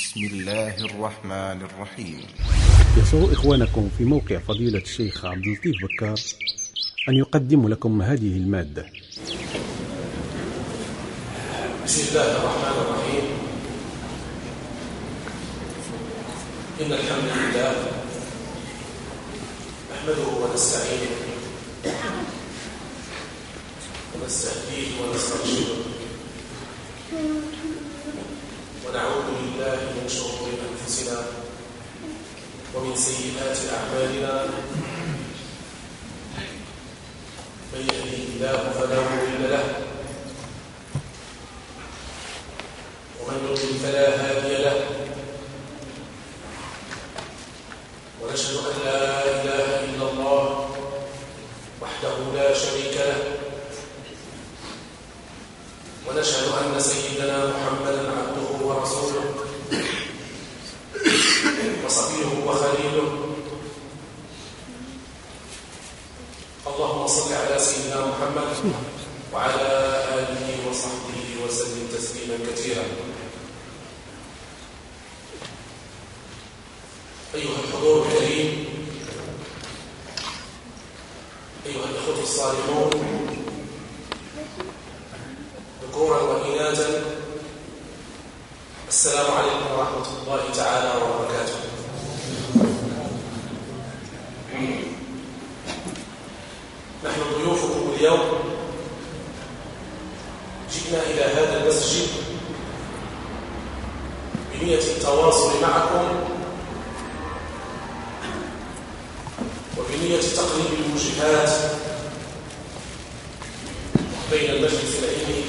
بسم الله الرحمن الرحيم. يسر إخوانكم في موقع فضيلة الشيخ عبد اللطيف بكار أن يقدم لكم هذه المادة. بسم الله الرحمن الرحيم. إن الحمد لله نحمده ونستعينه ونستهديه ونسترشده ونعوذ بالله من شرور أنفسنا ومن سيئات أعمالنا. من يهده الله فلا مضل له ومن يضلل فلا هادي له، ونشهد أن لا إله إلا الله وحده لا شريك له، ونشهد أن سيدنا محمدا عبده ورسوله وصفيه وخليله. اللهم صل على سيدنا محمد وعلى آله وصحبه وسلم تسليما كثيرا. أيها الحضور الكريم، أيها الإخوة الصالحون، ذكورا وإناثا، السلام عليكم ورحمة الله تعالى وبركاته. نحن ضيوفكم اليوم جئنا إلى هذا المسجد بنية التواصل معكم وبنية تقريب الوجهات بين المجلس العلمي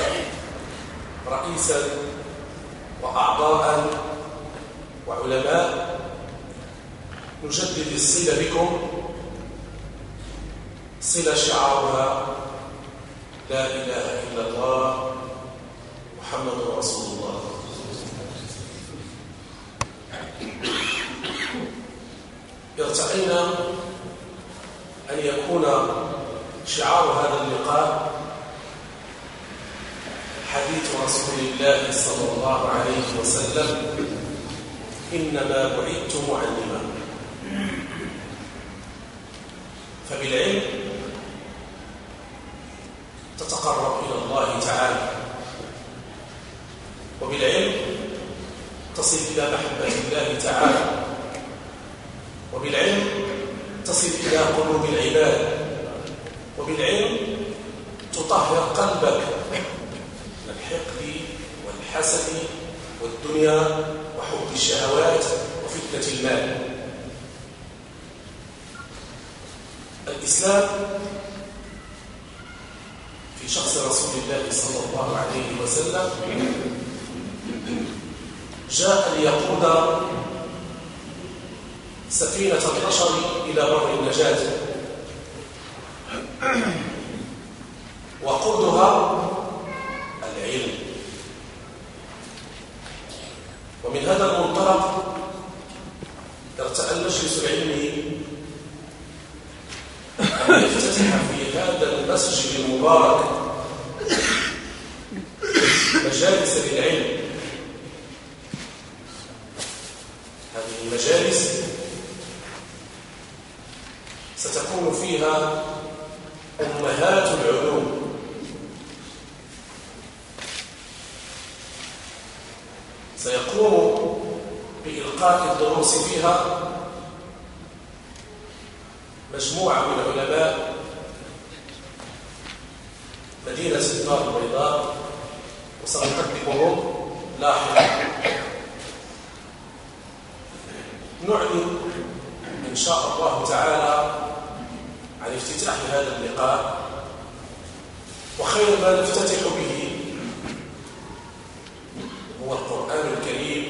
رئيسا وأعضاء وعلماء، نجدد الصلة بكم، صلة شعارها لا إله إلا الله محمد رسول الله. ارتأينا أن يكون شعار هذا اللقاء حديث رسول الله صلى الله عليه وسلم: إنما بعثت معلما. فبالعلم تتقرب إلى الله تعالى، وبالعلم تصل إلى محبة الله تعالى، وبالعلم تصل إلى قلوب العباد، وبالعلم تطهر قلبك من الحقد والحسد والدنيا وحب الشهوات وفتنة المال. الإسلام في شخص رسول الله صلى الله عليه وسلم جاء ليقود سفينة البشر إلى بر النجاة، وقودها العلم. ومن هذا المنطلق ارتأى المجلس العلمي أن يفتتح في هذا المسجد المبارك مجالس للعلم. هذه المجالس ستكون فيها أمهات العلوم، سيقوم بإلقاء الدروس فيها مجموعة من علماء مدينة الدار البيضاء، وسنقدمهم لاحقا. نعلن إن شاء الله تعالى عن افتتاح هذا اللقاء، وخير ما نفتتح به هو القرآن الكريم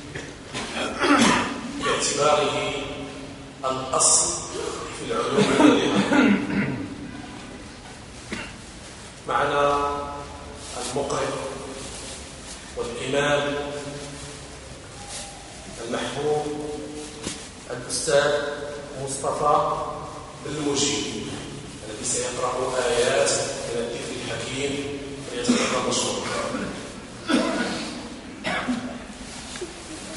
باعتباره الأصل في العلوم كلها. معنا المقرئ والإمام المحبوب الأستاذ مصطفى المجيب، الذي سيقرأ آيات من الذكر الحكيم، فليتفضل مشكورا.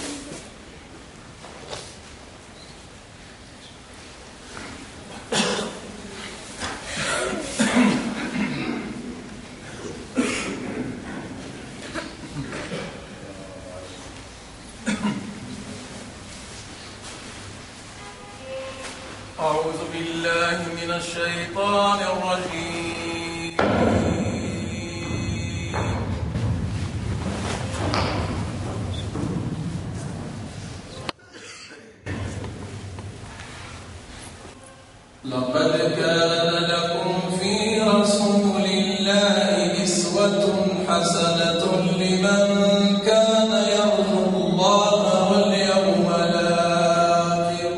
من الشيطان الرجيم. لقد كان لكم في رسول الله أسوة حسنة لمن كان يرجو الله واليوم الآخر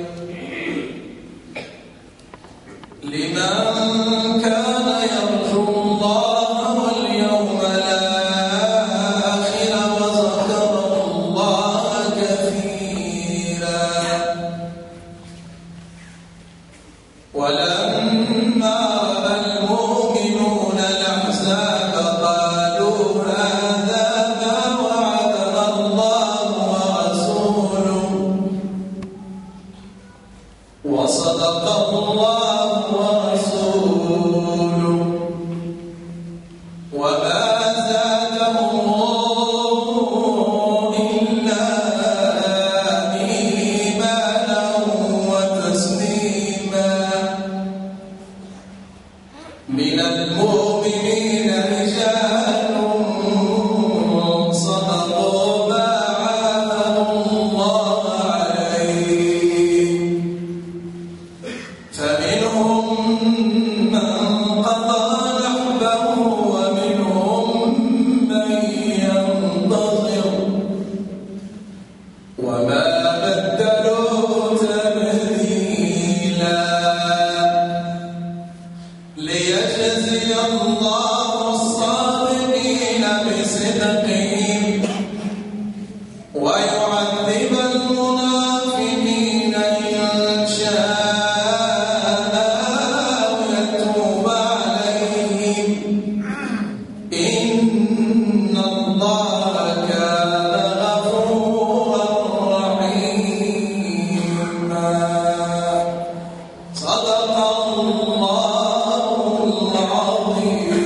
وذكر الله كثيرا. ولما رأى المؤمنون الأحزاب قالوا هذا ما وعدنا الله ورسوله وصدق الله ورسوله وما زادهم إلا إيمانا وتسليما. من المؤمنين رجال صدقوا ما عاهدوا الله عليه فمنهم من قضى نحبه ومنهم من ينتظر وما بدلوا تبديلا. ليجزي الله الصادقين بصدقهم ويعذب المنافقين إن شاء ويتوب عليهم إن الله كان غفورا رحيما. صدق الله العظيم.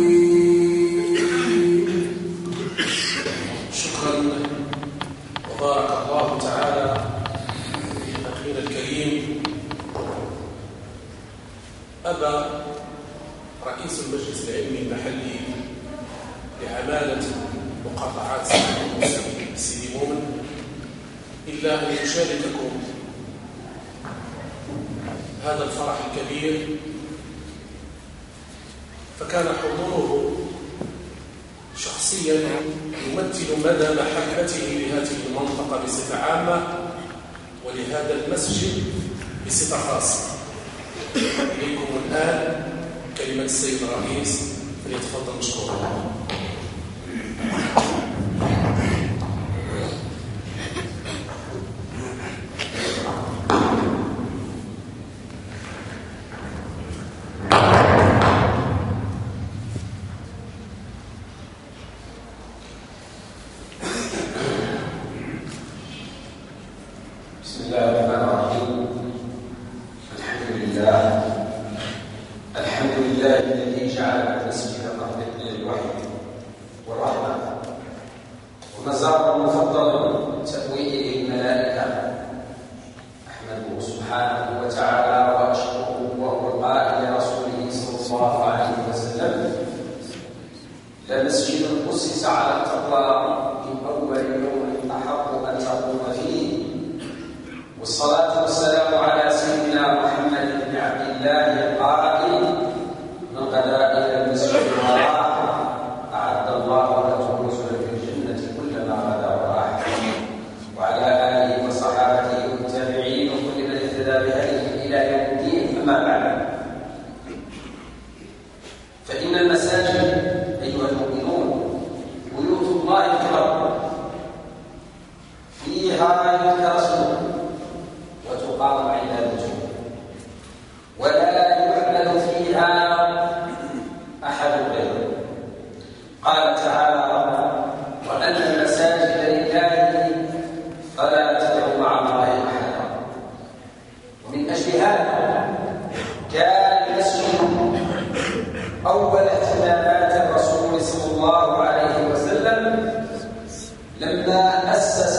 شكرا وبارك الله تعالى في أخينا الكريم. أبى رئيس المجلس العلمي المحلي لعمالة مقاطعات سيدي مومن إلا أن يشارككم هذا الفرح الكبير، فكان حضوره شخصيا يمثل مدى محبته لهذه المنطقة بصفة عامة ولهذا المسجد بصفة خاصة. إليكم الآن كلمة السيد الرئيس، فليتفضل مشكورا. بسم الله الرحمن الرحيم. الحمد لله الذي جعل المسجد مهدا للوحي والرحمة ومزارا مفضلا تأوي إليه الملائكة. أحمده سبحانه وتعالى وأشكره وهو القائل لرسوله صلى الله عليه وسلم: لمسجد أسس على التقوى من أول يوم أحق أن تقوم فيه. والصلاة والسلام على سيدنا محمد بن عبد الله القائل: من غدا إلى المسجد وراح أعد الله له نزلا في الجنة كلما غدا وراح. وعلى آله وصحابته والتابعين وكل من اهتدى بهديهم إلى يوم الدين. أما بعد، فإن المساجد أيها المؤمنون بيوت الله الكرام فيها يذكر اسمه وتقام عبادته ولا يعبد فيها أحد غيره. قال تعالى: وأن المساجد لله فلا تدعوا مع الله أحدا. ومن أجل هذا كان المسجد أول اهتمامات الرسول صلى الله عليه وسلم لما أسس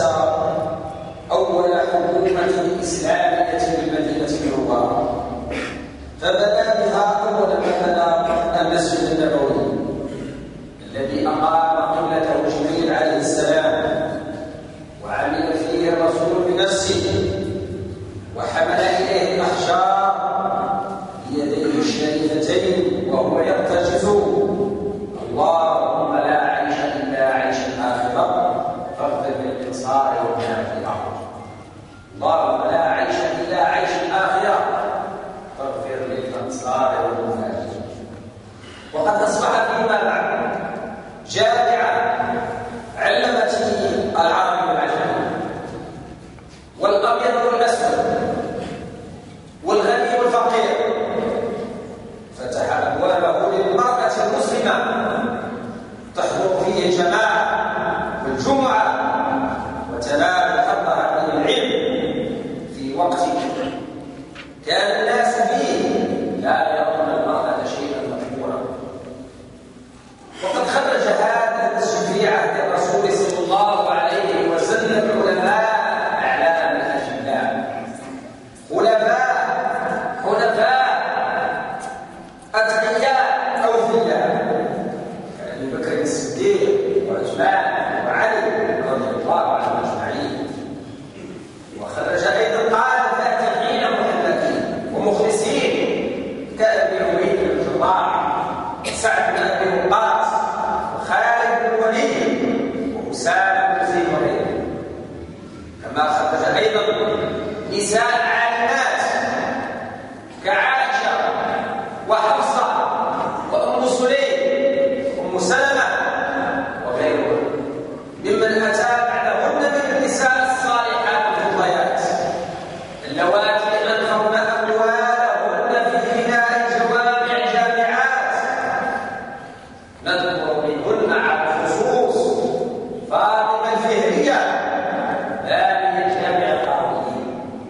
أول حكومة إسلامية بالمدينة المنورة، فبدا بها أول ما بنى المسجد النبوي الذي أقام قبلته جبريل عليه السلام، وعمل فيه الرسول بنفسه، وحمل إليه الأحجار بيديه الشريفتين وهو يرتجز: اللهم لا عيش إلا عيش الآخرة فاغفر للإنصار وما في الأرض. اللهم لا عيش إلا عيش الآخرة فاغفر للإنصار وما في الأرض. وقد أصبح فيما بعد جامعة علمت العرب والعجم والأبيض والأسود والغني والفقير، فتح أبوابه للمرأة المسلمة تحضر فيه جماعة والجمعة وتنال حظها من العلم في وقت كان الناس فيه لا يرون المرأة شيئا مذكورا. وقد خرج هذا المسجد في عهد الرسول صلى الله عليه وسلم علماء أعلام الأجلاء، حنفاء أتقياء أوفياء كأبي بكر الصديق وعثمان وعلي رضي الله عنهم أجمعين. وخرج أيضا قادة فاتحين محلقين ومخلصين كأبي عبيد بن الجراح، سعد بن أبي وقاص، وخالد بن الوليد، وأسامة بن زيد وغيرهم. كما خرج أيضا نساء عالمات كعائشة وحفصة وأم سليم وأم سلمة وغيرهم ممن أتى بعدهن من النساء الصالحات الفضليات اللواتي أنفقن أموالهن في بناء جوامع جامعات. نذكر منهن على الخصوص فاطمة الفهرية بانية الجامع القروية.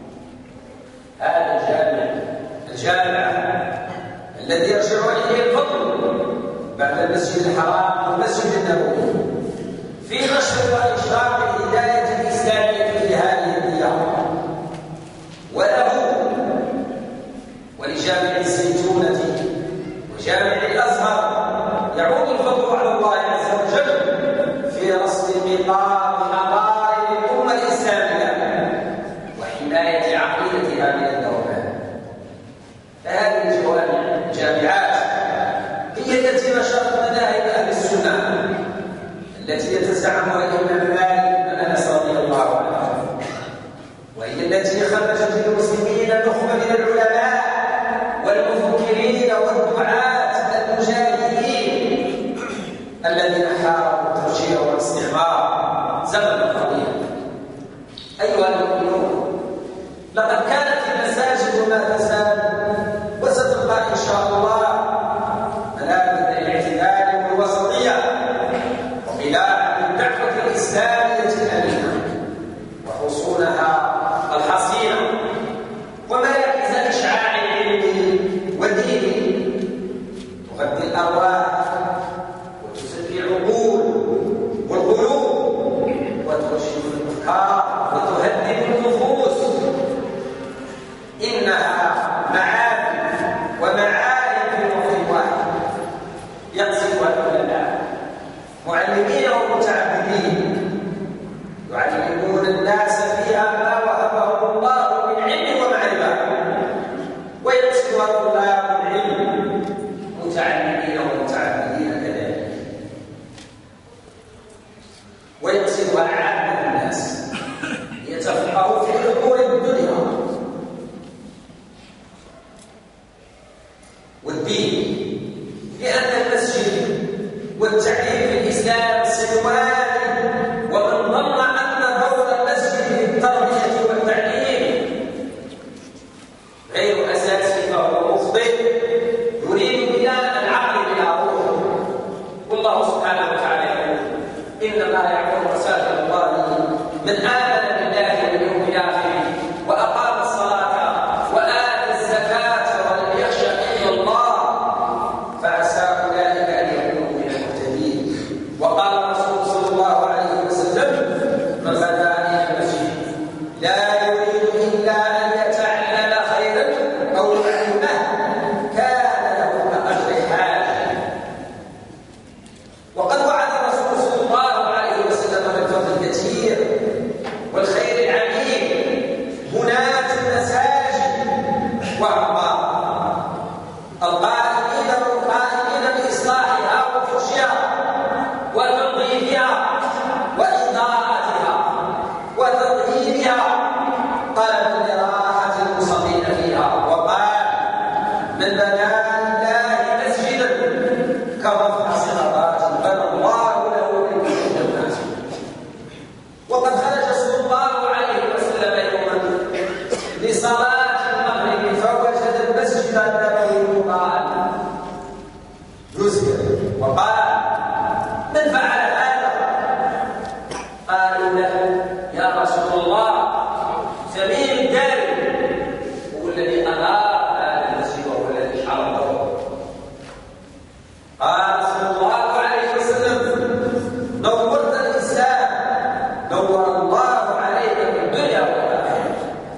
هذا الجامع الذي يرجع إليه الفضل بعد المسجد الحرام والمسجد النبوي في نشر وإشراق الهداية الإسلامية في هذه الديار، وله ولجامع الزيتونة وجامع الأزهر يعود الفضل على الله عز وجل في رصد نقاط حضارة الأمة الإسلامية وحماية عقيدتها من الدوام. فهذه الجامعات هي التي نشرت مذاهب أهل السنة التي يتزعمها الإمام مالك بن أنس رضي الله عنه، وهي التي خرجت للمسلمين نخبة من العلماء والمفكرين والدعاة المجاهدين الذين حاربوا الترجيع والاستعمار زمنا طويلا. أيها المؤمنون، لقد كانت المساجد وما تزال وستبقى إن شاء الله ملاذ الاعتدال والوسطية وبلاد الدعوة الإسلامية الأمينة وحصونها الحصينة ومراكز إشعاع علمي وديني تغذي الأرواح وتزكي العقول والقلوب وترشد الأفكار وتهذب النفوس. إنها معارف ومعارف في وقت واحد يقصدها العلماء معلمين ومتعبدين يعلمون الناس فيها ما وهبهم الله من علم ومعرفة، ويقصدها طلاب العلم متعلمين ومتعبدين كذلك، ويقصدها عامة الناس يتفقهوا في أمور الدنيا والدين. لأن المسجد والتعليم في الإسلام سنوات، ومن ظن أن دور المسجد في التربية والتعليم غير أساسي فهو مخطئ يريد بناء العقل بلا روح. والله سبحانه وتعالى يقول: إنما يعمر مساجد الله من آمن بالله واليوم الآخر وأقام الصلاة وآتى الزكاة ولم يخش إلا الله فعسى أولئك أن يكونوا من المهتدين. وقال الرسول صلى الله عليه وسلم: من غدا إلى المسجد لا يريد إلا أن يتعلم خيرا أو علمه ينصرنا الله عليك في الدنيا والآخرة.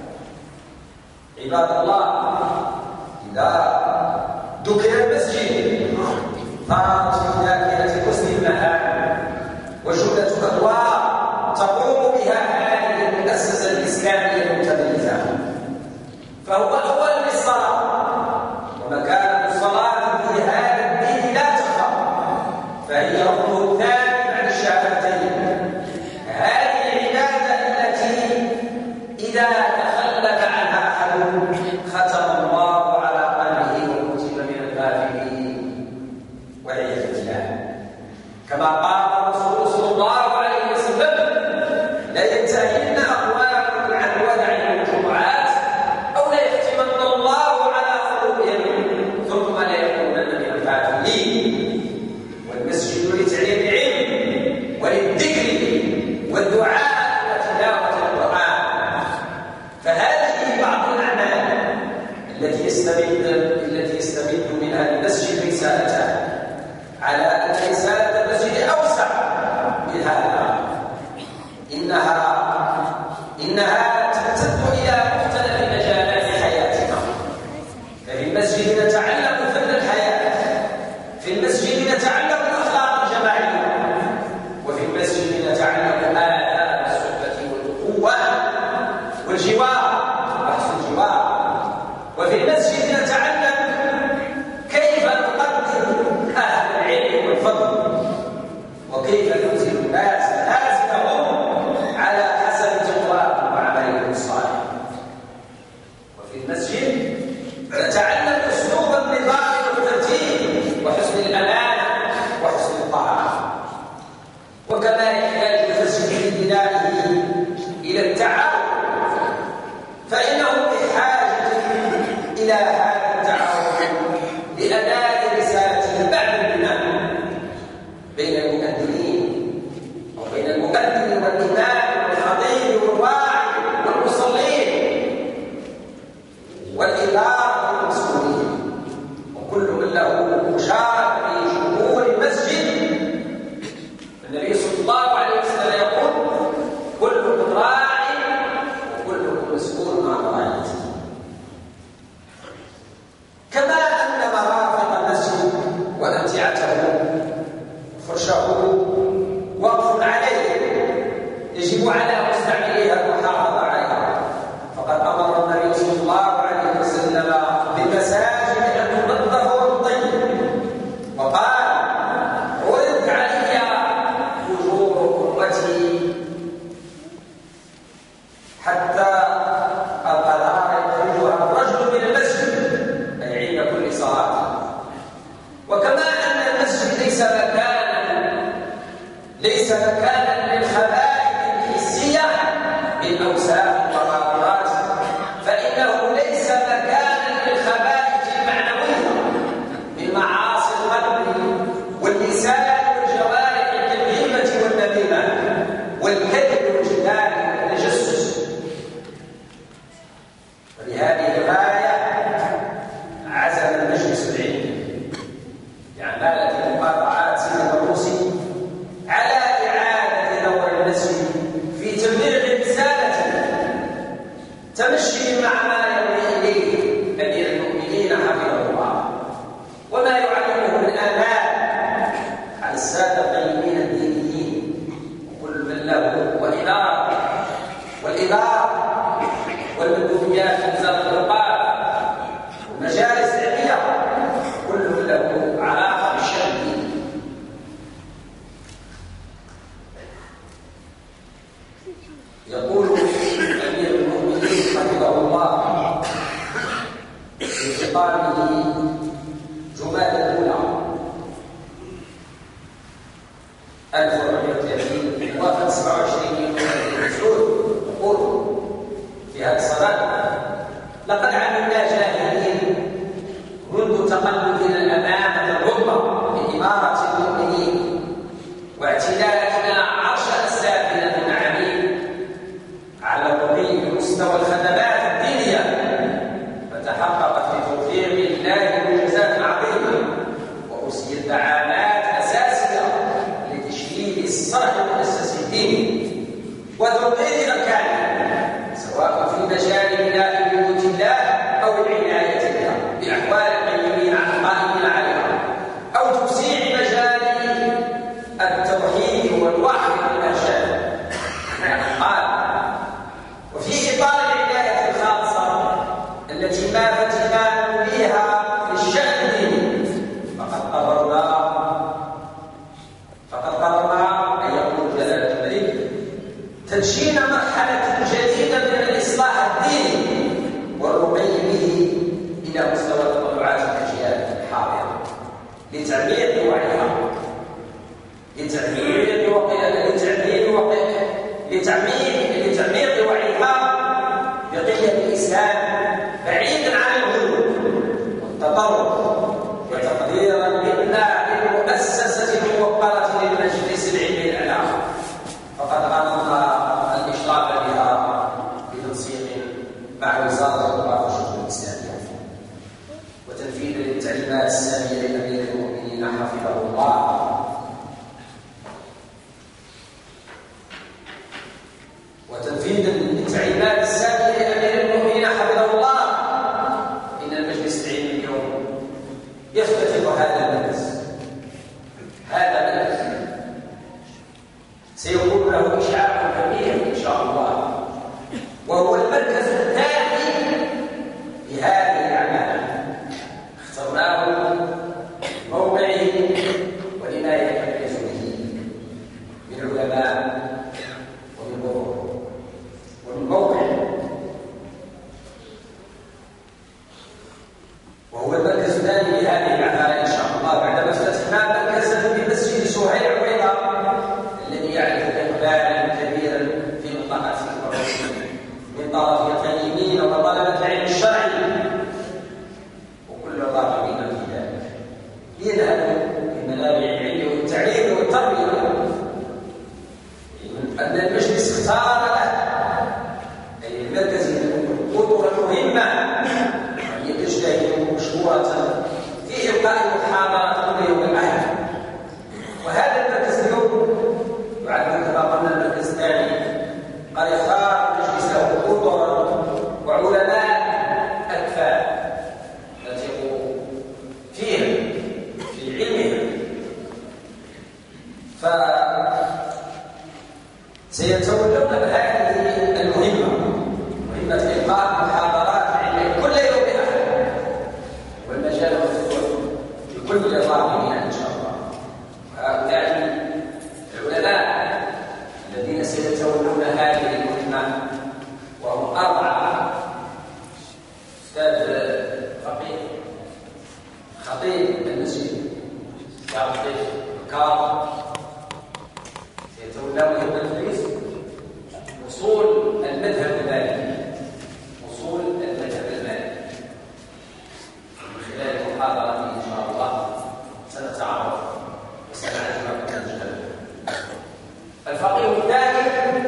عباد الله، إذا ذكر المسجد طارت في ذاكرة حسن المآب وجملة أدوار تقوم بها هذه المؤسسة الإسلامية المتميزة. فهو أول للصلاة، ومكانة الصلاة في هذا الدين لا تخفى، فهي ركنه الثاني بعد الشهادتين. هذه العبادة التي إذا تخلف عنها أحد ختم الله على قلبه وكتب من الغافلين والعياذ بالله. كما قال الرسول صلى الله عليه وسلم: لا ينتهين أقوام عن ودع الجمعات أو لا يختمن الله على قلوبهم ثم لا يكونن من الغافلين. والمسجد لتعليم العلم وللذكر والدعاء وتلاوة القرآن. فهذه بعض الأعمال التي يستمد منها المسجد رسالته، على أن رسالة المسجد أوسع من هذا. إنها تمتد إلى مختلف مجالات حياتنا. ففي المسجد نتعلم فن الحياة، في المسجد نتعلم الأخلاق الجماعية، وفي المسجد نتعلم آداب الصحبة والأخوة والجوار وحسن الجوار، وفي المسجد نتعلم كيف نقدر أهل العلم والفضل، وكيف ننزل الناس منازلهم على حسب تقواهم وعملهم الصالح. وفي المسجد نتعلم أسلوب النظام والترتيب وحسن الأمانة وحسن الطاعة. وكما يحتاج المسجد في بنائه إلى التعاون، فإنه بحاجة إلى هذا التعاون لأداء رسالته بعد البناء بين المؤذنين وبين المؤذن والإمام والخطيب والراعي والمصلين والإدارة والمسؤولين، وكل من له مشاركة في شؤون المسجد. النبي صلى الله عليه وسلم يقول: كلكم راع وكلكم مسؤول عن رعيته. كما أن مرافق المسجد وأمتعته فرشه وقف عليه، يجب على مستعمليها المحافظة عليها. فقد أمر النبي صلى الله عليه وسلم بالمساجد أن تنظف وتطيب، وقال: عرض علي أجور أمتي حتى القرار يخرجها الرجل من المسجد، أي عند كل صلاة. وكما أن المسجد ليس مكانا للخبائث الحسية من أوساخ والمغامرات، فإنه ليس مكانا للخبائث المعنوية من معاصي القلب واللسان والجوارح كالغيبة والنميمة والكذب والجدال والتجسس. ولهذه الغاية عزم المجلس العلمي لعمالة مقاطعات سيد الروسي على إعادة دور المسجد في تبليغ رسالته، تمشي مع ما يروي إليه أمير المؤمنين حفظه الله، وما يعلمه من آمال على السادة القيمين الدينيين وكل من له والإدارة والمندوبيات في وزارة الأوقاف والمجالس العلمية، كل له علاقة بالشأن الديني. يقول أمير المؤمنين حفظه الله في خطابه جمادى الأولى 1430 موافق 27 يوم السود، يقول في هذا الصلاة: لقد علمنا جاهلين منذ تقلبنا الأمانة الركبة بإمارة المؤمنين واعتلائنا عرش السافلة العميد على رقي مستوى الخدمات الدينية، فتحققت في توفيق الله تشين مرحلة جديدة من الإصلاح الديني والرقي به إلى مستوى تطلعات الأجيال الحاضرة لتعميق وعيها لتعميق وعيها بقيم الإسلام بعيدا عن الغلو والتطرف وتقديرا لله للمؤسسة الموقرة للمجلس العلمي الأعلى فقد قامنا الإشراف بها بتنسيق مع وزارة الأوقاف والشؤون الإسلامية وتنفيذا للتعليمات السامية لأمير المؤمنين حفظه الله وتنفيذا للتعليمات السامية لأمير المؤمنين حفظه الله إن المجلس العلمي اليوم يفتتح هذا المجلس سيكون له إشعاع كبير إن شاء الله وهو المركز الثاني لهذه الأعمال اخترناه موقعه ولما يتميز به من علماء ومن موقع وهو المركز الثاني لهذه الأعمال إن شاء الله بعدما افتتحنا مركزا بمسجد سهيل عويضة الذي يعرف إقبالا كبيرا في منطقة من طرف اليمين وطلبة العلم الشرعي وكل الراغبين في ذلك ليذهبوا لمنابع العلم والتعليم والتربية أن المجلس اختار له أي المركز القدوة المهمة وهي تجتهد مشهورة في إلقاء محاضرات كل يوم الأحد وهذا المركز اليوم يعد كما قلنا المركز الثاني قد يختار المجلس له قدوة وعلماء أكفاء يثق فيهم في علمهم سيتولون بهذه المهمة مهمة إلقاء محاضرات علمية كل يوم أحد والمجال مفتوح لكل الراغبين إن شاء الله وهؤلاء العلماء الذين سيتولون هذه المهمة وهم 4 أستاذ خطيب المسجد أستاذ بكار سيتولى مهمة التدريس وصول المذهب المالكي من خلال محاضرته إن شاء الله سنتعرف وسنعرف ما كان نجهل الفقيه الثاني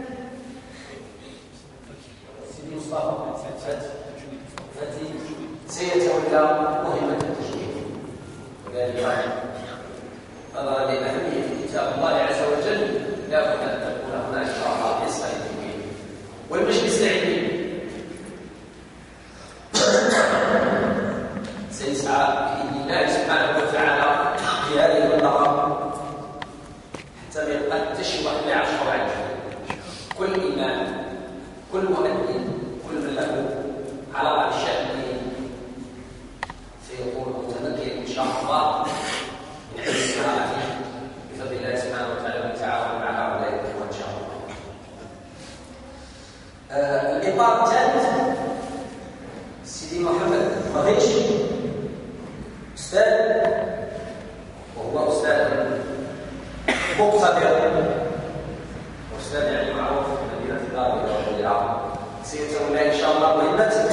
سيدي مصطفى فتي سيتولى مهمة التشريع وذلك نظرا لأهمية كتاب الله عز وجل لا بد أن تكون هناك حصة كبيرة والمجلس العلمي سيسعى بإذن الله سبحانه وتعالى في هذه المنطقة حتى يبقى تشوه ل10 عام كل إمام كل مؤذن كل من له علاقة بالشأن سيكون متمكن إن شاء الله من حيث قراءته بفضل الله سبحانه وتعالى والتعاون مع هؤلاء الإخوة إن شاء الله. الإطار الثالث سيدي محمد الرغيش أستاذ وهو أستاذ مقتدر وأستاذ يعني معروف في مدينة دار البيضاء سيتولى إن شاء الله مهمته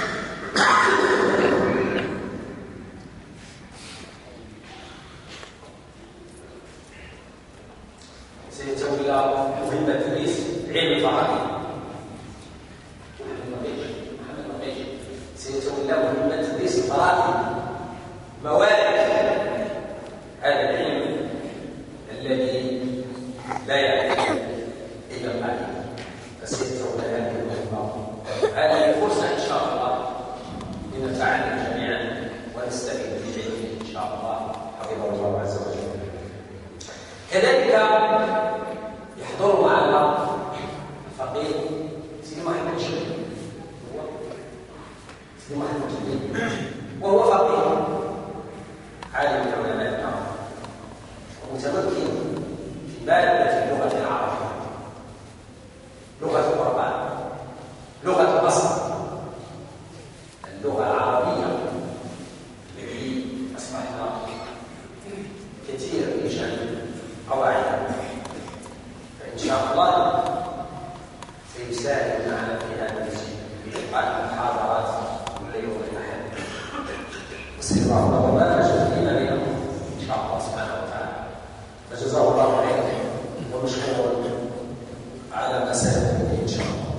سيتولى مهمة تدريس علم الفرائض محمد الرغيش سيتولى مهمة تدريس الفرائض موارد هذا العلم الذي لا يعرف إلا القليل فسيتولى هذه المهمة هذه فرصة إن شاء الله فيساعد معنا في هذا المسجد في إلقاء المحاضرات كل يوم الأحد. نسأل الله وبارك فينا بينهم إن شاء الله سبحانه وتعالى. فجزاه الله خيرا ومشكور على ما سيكون إن شاء الله.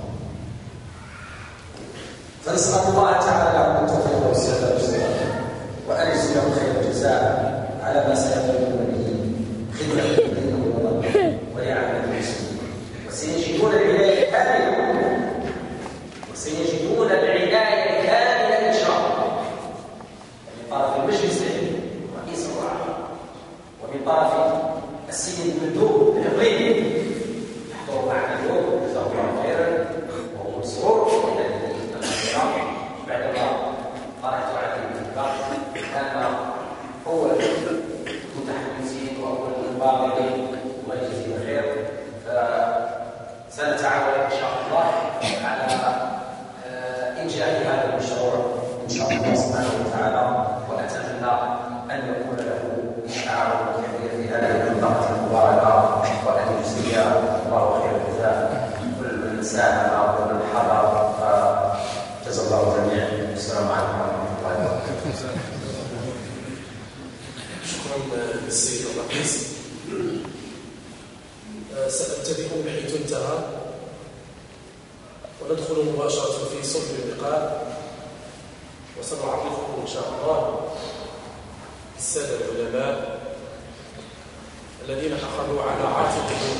فنسأل الله تعالى له التوفيق والسداد وأن يجزيه خير الجزاء على ما سيقومون به خدمة لدينه ولعامة المسلمين. وسيجدون العناية كاملة إن شاء الله من طرف المجلس العلمي رئيس الرعاية ومن طرف السيد المندوب الإقليمي يحضر معنا اليوم جزاه الله خيرا وهو مسرور إلى هذه بعدما طرحت عليه الانتباه كان هو المتحدثين وأول المبادرين ويجزيه خير. فسنتعاون إن شاء الله على إنجاح هذا المشروع إن شاء الله سبحانه وتعالى. وأتمنى أن يكون له تعاون كبير في هذه المنطقة المباركة وأن يجزي الله خير الجزاء كل من ساهم ومن حضر. جزا الله جميعا. السلام عليكم ورحمة الله وبركاته. شكرا للسيد الرئيس. سأبتدئ بحيث انتهى وندخل مباشرة في صلب اللقاء، وسنعرفكم إن شاء الله السادة العلماء الذين أخذوا على عاتقهم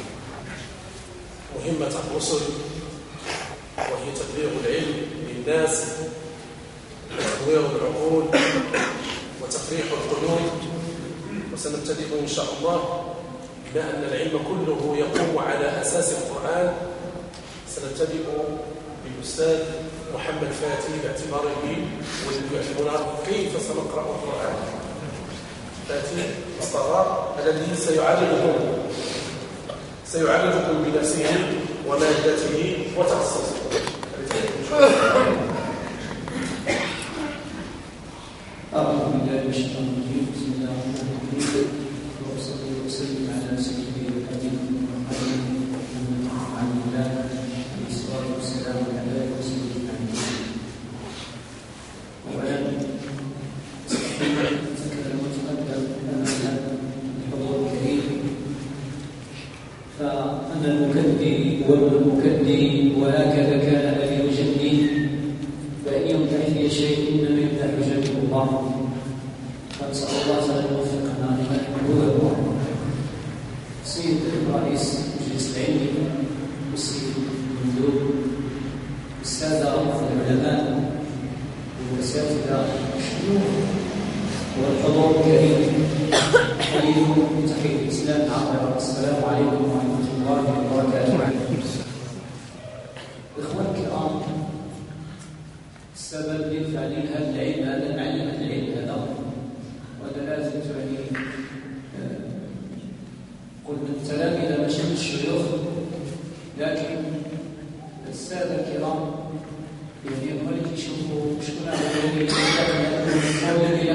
مهمة الرسل، وهي تبليغ العلم للناس وتنوير العقول وتفريح القلوب. وسنبتدئ إن شاء الله بما أن العلم كله يقوم على أساس القرآن. سنبتدئ بالأستاذ محمد فاتي باعتباره والذي يعلمنا كيف سنقرأ القرآن. فاتي الصغار الذي سيعرفكم بنفسه ومادته وتخصصه. أعوذ بالله من الشيطان الرجيم. بسم الله الرحمن الرحيم. وأصلي وأسلم على سيدنا الحبيب محمد بن عبد الله عليه الصلاة والسلام على رسول الله. وبعد تكلم وتقدم أمام الحضور الكريم، فأنا المكدي وابن المكدي وهكذا كان أبي وجدي، فإن يمدح في شيء إنما يمدح وجهه الله. فنسأل الله تعالى أن يوفقنا لما يحبه ويرضاه. سيد الرئيس المجلس العلمي والسيد المندوب والسادة العلماء والأساتذة والحضور الكريم، أحييكم بتحية الإسلام العظيم. السلام عليكم ورحمة الله وبركاته. إخواني الكرام، السبب لتعليم هذا العلم هذا نعلم هذا العلم هذا، وأنا لازم يعني قلنا التلاميذ ماشي الشيوخ، لكن السادة الكرام يعني هم اللي كيشوفوا شكون الذي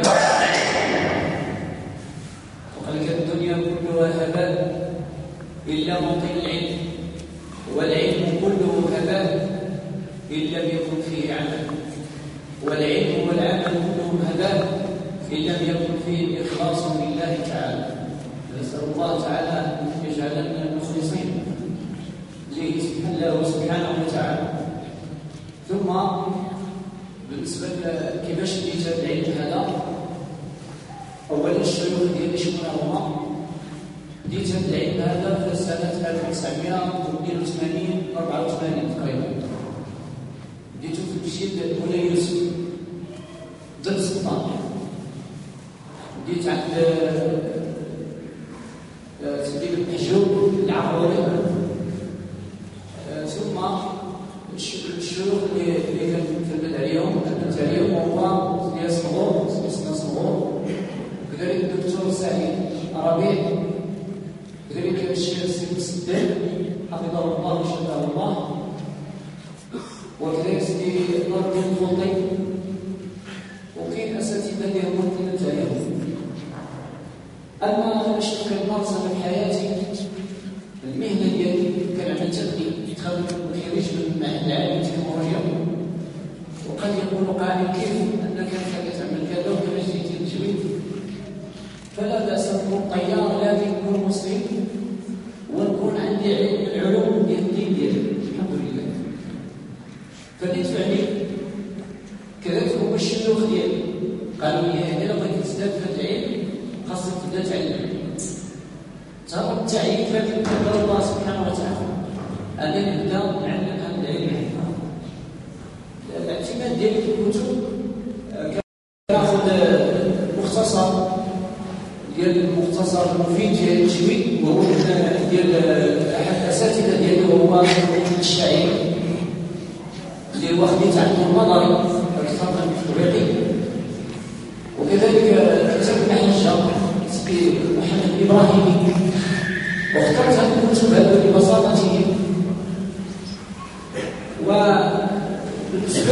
وقال لك الدنيا كلها هباء إلا موطن العلم، والعلم كله هباء إن لم يكن فيه عمل، والعلم والعمل كلهم هباء إن لم يكن فيه إخلاص لله تعالى. نسأل الله تعالى أن يجعلنا من المخلصين له سبحانه وتعالى. ثم بالنسبة كيفاش ديت هذا العلم هذا، أولا الشيوخ ديالي شكون هما؟ ديت هذا العلم هذا في سنة 1982 84 تقريبا. ديتو في مسجد مولاي يوسف ضد السلطان. ديت عند سيدي الحجوب العفوري. ثم الشيوخ اللي كنتكلم عليهم هو سيدي صغور، كذلك الدكتور سعيد ربيع، كذلك الشيخ سيد السدان حفظه الله وشفاه الله، وكذلك سيدي نور الدين الفوطي، وكاين اساتذه اللي هما كنت عليهم. اما باش كنمارس في حياتي المهنه ديالي كنعمل تدريب، خدمت يقول قائل كيف انك انت تعمل كذا وكما جيتي التجويد، فلا باس نكون طيار لكن نكون مسلم ونكون عندي العلوم ديال الدين ديالي الحمد لله. فندفع لي كذلك هما الشيوخ ديالي قالوا لي الا بغيتي تزداد في العلم خاصك تبدا تعلم. ترى التعليم كتبدا الله سبحانه وتعالى انني نبدا نعلم هذا العلم. الاعتماد ديالي في الكتب كناخذ مختصر ديال المختصر المفيد ديال التجويد، وهو ديال احد الاساتذه ديالو هو الشاعري اللي هو خديت عنده النظري الخطاب التطبيقي، وكذلك كتاب الحجه محمد الابراهيمي. واخترت هذه الكتب هذه لبساطتهم. وبالنسبه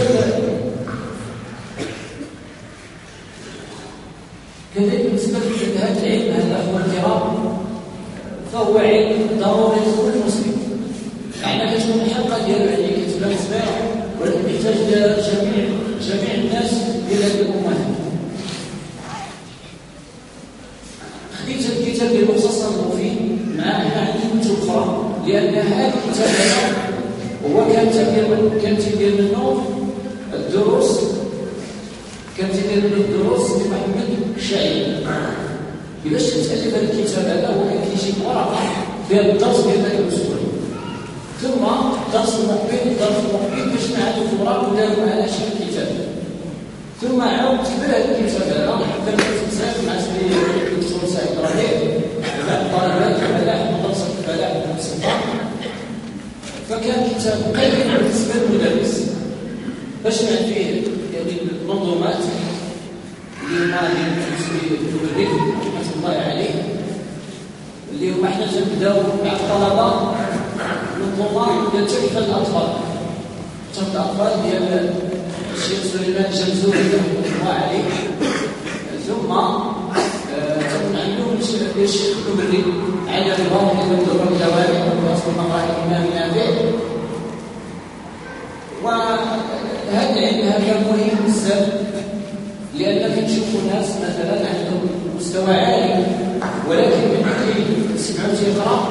كذلك بالنسبه لهذا العلم هذا اخوان الكرام فهو علم ضروري لكل مسلم. يعني كتكون الحلقه ديالو اللي كتبان صغيره ولكن يحتاج جميع الناس ديال هذه الامه. خديت هذا الكتاب ديال المختصر المفيد مع عندي كتب اخرى، لان هذا الكتاب هذا هو كان تيدير منه الدروس لمحمد الشاعري. باش تالف هذا الكتاب هذا هو كان كيجيب ورقه فيها الدرس ديال ذاك الاسبوع، ثم الدرس المقبل باش نعادوا في الوراق وداروا على شي كتاب، ثم عاود تبع هذا الكتاب هذا كان كيتساعد مع الدكتور سعيد ربيع بعض الطلبات الفلاح مدرسه الفلاح بن سلطان. فكان كتاب قيم بالنسبه للمدرس باش نعرف فيه يعني المنظومات اللي هما ديال الريف رحمه الله عليه، اللي هما حنا تنبداو مع الطلبه منظومه ديال تحفه الاطفال ديال الشيخ سليمان الجمزوري رحمه الله عليه، ثم تكون عندهم الشيخ الكبري على رضوان بن الدر الدوالي واصل مقال الامام نافع. وهذا العلم هذا مهم بزاف، لان كنشوفوا ناس مثلا عندهم مستوى عالي ولكن من تسمعوا تيقرا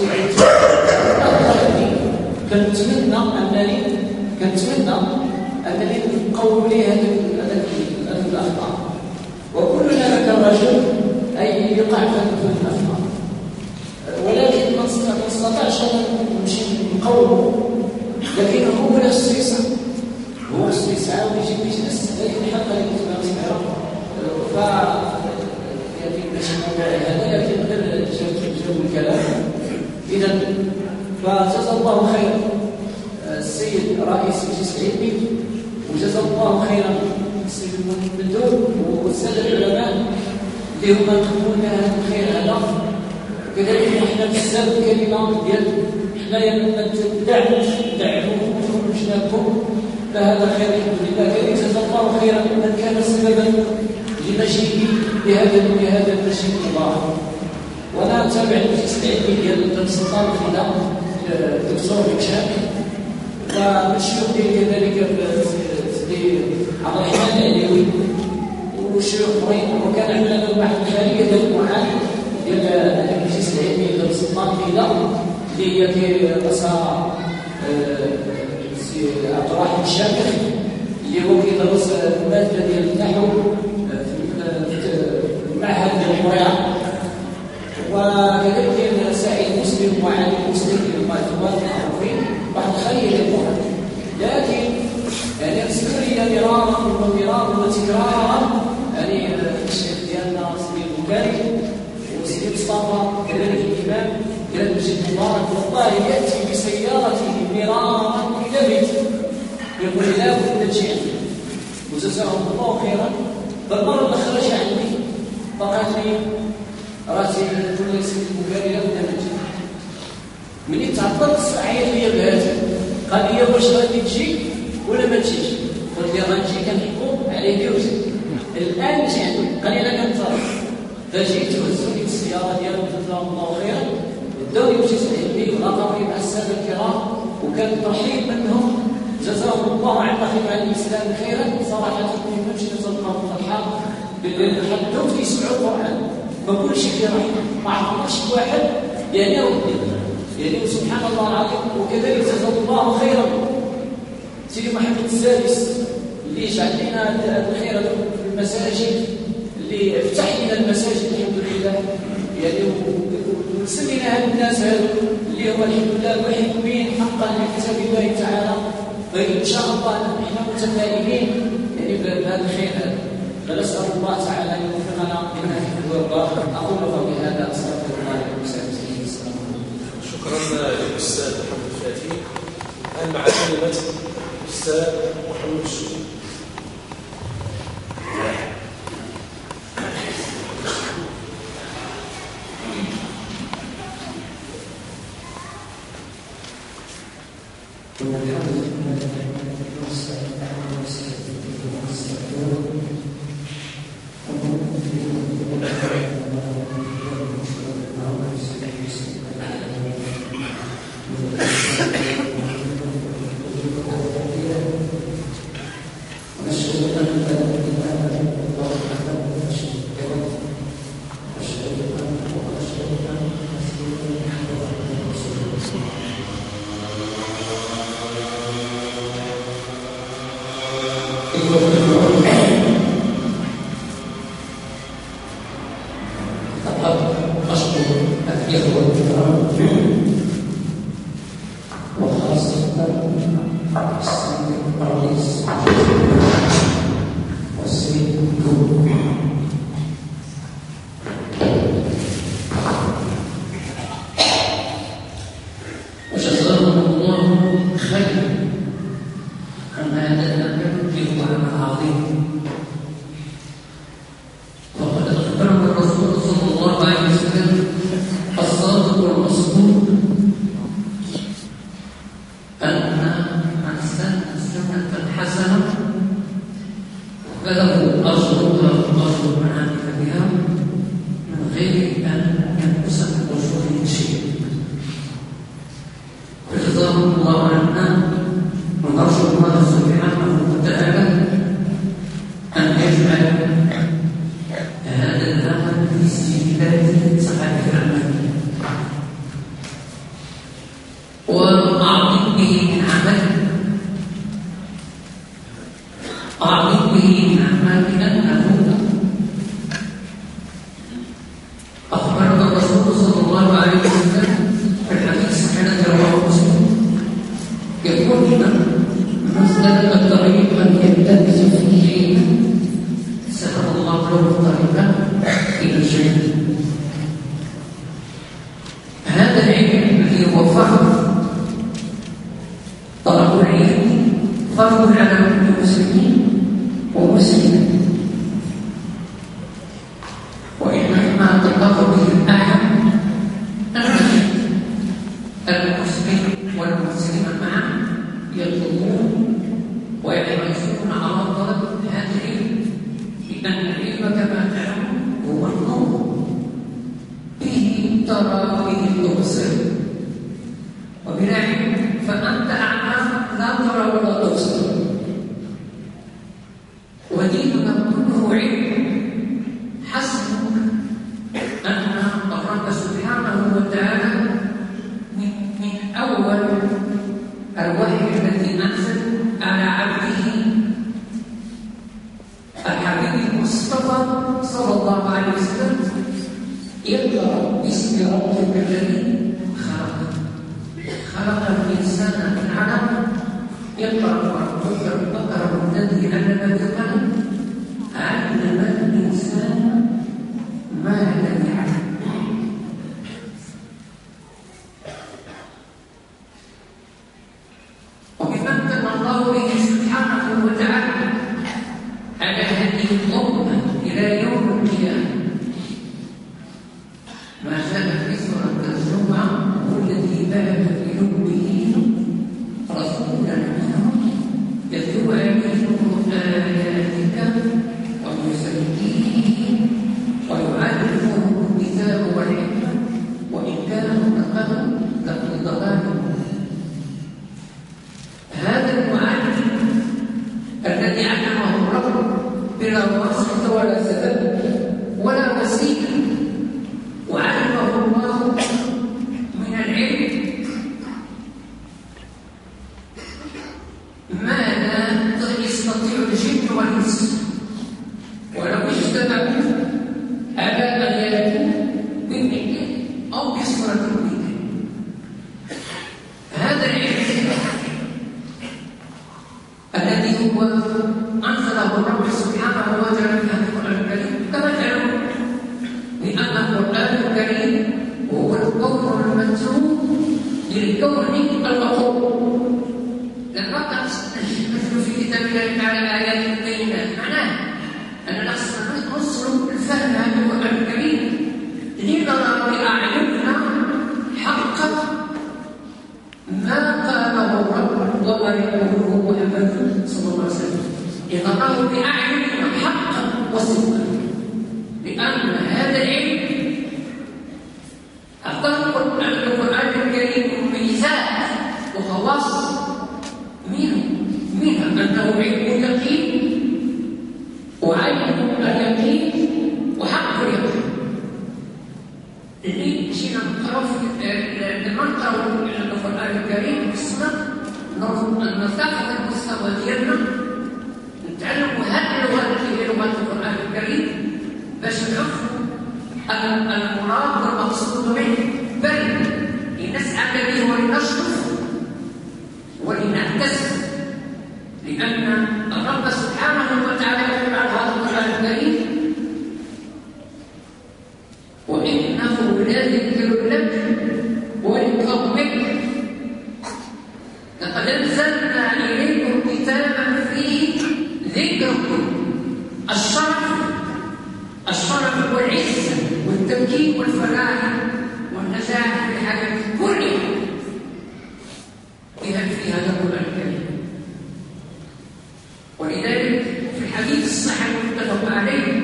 كنتمنى انني نقوم لي هذه الاخطاء. وكلنا لك الرجل اي يقع في هذه الاخطاء، ولكن ما نستطيعش نمشي نقومه. لكن هو نفس السيسه عاود يجي يجلس هذه الحلقه اللي كتبان صغيره ف يعني ماشي موضوع هذا، لكن غير جو الكلام. اذا فجزا الله خيرا السيد رئيس المجلس العلمي، وجزا الله خيرا السيد المندوب والساده العلماء اللي هما يقومون بهذا الخير هذا. وكذلك حنا بزاف الكلمه ديال حنايا ندعموا ونشاركوا فهذا خير الحمد لله. كذلك جزا الله خيرا من كان سببا لمجيئي بهذا المجيء المبارك. وانا تابع المجلس العلمي ديال بن سلطان الخلا الدكتور هشام، والشيوخ ديال كذلك سيدي عبد الرحمن العلوي والشيوخ اخرين. وكان عندنا واحد الخليه ديال المعاد ديال المجلس العلمي ديال سلطان الخلا اللي هي كيرأسها عبد الرحمن الشامخ، اللي هو كيدرس الماده ديال النحو في المعهد ديال المريعه. وكذلك سعيد مسلم وعلي مسلم اللي هما معروفين واحد الخليه ديال المعهد. لكن يعني استمر مرارا وتكرارا يعني الشيخ ديالنا سيدي البكاري وسيدي مصطفى كذلك الامام ديال المسجد المبارك، والله ياتي بسيارته مرارا الى بيته يقول لا بد تجي عندي، وجزاهم الله خيرا. فالمره اللي خرج عندي فقالت لي راسي تقول لك سيدي البكاري لا بد تجي. ملي تعطلت عيط لي بهذا قال لي واش غادي تجي ولا ما تجيش؟ قلت له غنجي كنحكم عليه بوزي الان نجي عندك. قال لي انا كنتظر. فجيت وهزوني بالسياره ديالهم جزاهم الله خيرا وداوني المجلس العلمي ولقوني مع الساده الكرام، وكان ترحيب منهم جزاهم الله عنا خير عن الإسلام خيرا. صراحة ما يمكنش نتلقى فرحان بالحق يسمعوا القرآن ما كلش خير ما عرفناش واحد يعني يعني سبحان الله العظيم. وكذلك جزاه الله خيرا سيدي محمد السادس اللي يجعل لنا الخير في المساجد، اللي فتح لنا المساجد الحمد لله يعني، وسمينا هاد الناس هذو اللي هو الحمد لله المحبين حقا لكتاب الله تعالى. فإن شاء الله نحن متفائلين يعني بهذا الخير هذا، فنسأل الله تعالى أن يوفقنا لما يحب ويرضى. أقول قولي هذا أستغفر الله لكم وسائر السلام عليكم. شكرا للأستاذ محمد الفاتي. الآن مع كلمة الأستاذ محمد الشهري. ويعلمهم بلا واسطة ولا سبب ولا وسيلة، وعلمه الله من العلم ما لا يستطيع الجن والإنس ولو اجتمعوا على أن يأتوا بمثله أو بصورة مثله. هذا العلم الذي هو أنزله الرب سبحانه وتعالى في القرآن الكريم، كما تعلمون لأن القرآن الكريم هو الكون المتلو للكون المخلوق. لما قد نتلو في كتاب الله تعالى آيات بينات، معناه أن نصل الفهم هذا القرآن الكريم لنرى بأعيننا حق ما قاله الرب وما يقوله محمد صلى الله عليه وسلم، لنراه بأعيننا حقا وصدقا، لأن هذا العلم أخبر القرآن الكريم مميزات وخواص، منها أنه علم يقين وعين اليقين وحق اليقين. اللي جينا نقرأ لما نقرأ القرآن الكريم في السنة نرتفع المستوى ديالنا، نتعلموا هذه اللغات اللي هي لغات القرآن الكريم باش نعرفوا المراد والمقصود منه، بل لنسعى به ولنشرف ولنعتز، لأن الرب سبحانه وتعالى يقول عن هذا القرآن الكريم: وإنه لذكر لك ولقومك لقد أنزلنا إليكم كتابا فيه ذكركم. الشرف والعزة والتمكين والفلاح والنجاح في الحياة كلها في هذا القرآن الكريم. ولذلك في الحديث الصحيح المتفق عليه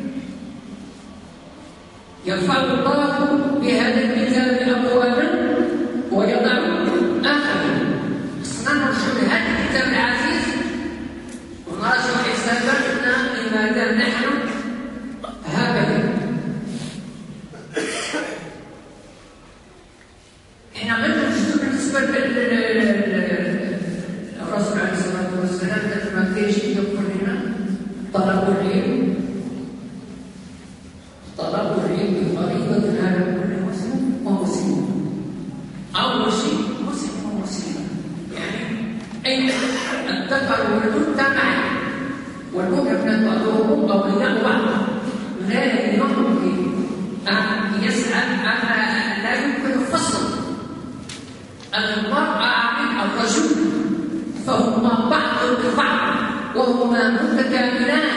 يرفع الله بهذا الكتاب أقواما ويضع آخرين. سننشر هذا الكتاب العزيز ونراجع حساباتنا لماذا نحن هكذا. احنا غير نجد بالنسبة الرسول عليه الصلاة والسلام لما كيجي يقول لنا طلب العلم فريضة على كل مسلم ومسلم. أول شيء مسلم ومسلمة، يعني أي الذكر والأنثى معا، والمؤمن بعضهم أولياء بعض، لا يمكن أن يسأل لا يمكن فصل المرأة عن الرجل، فهما بعض ببعض وهما متكاملان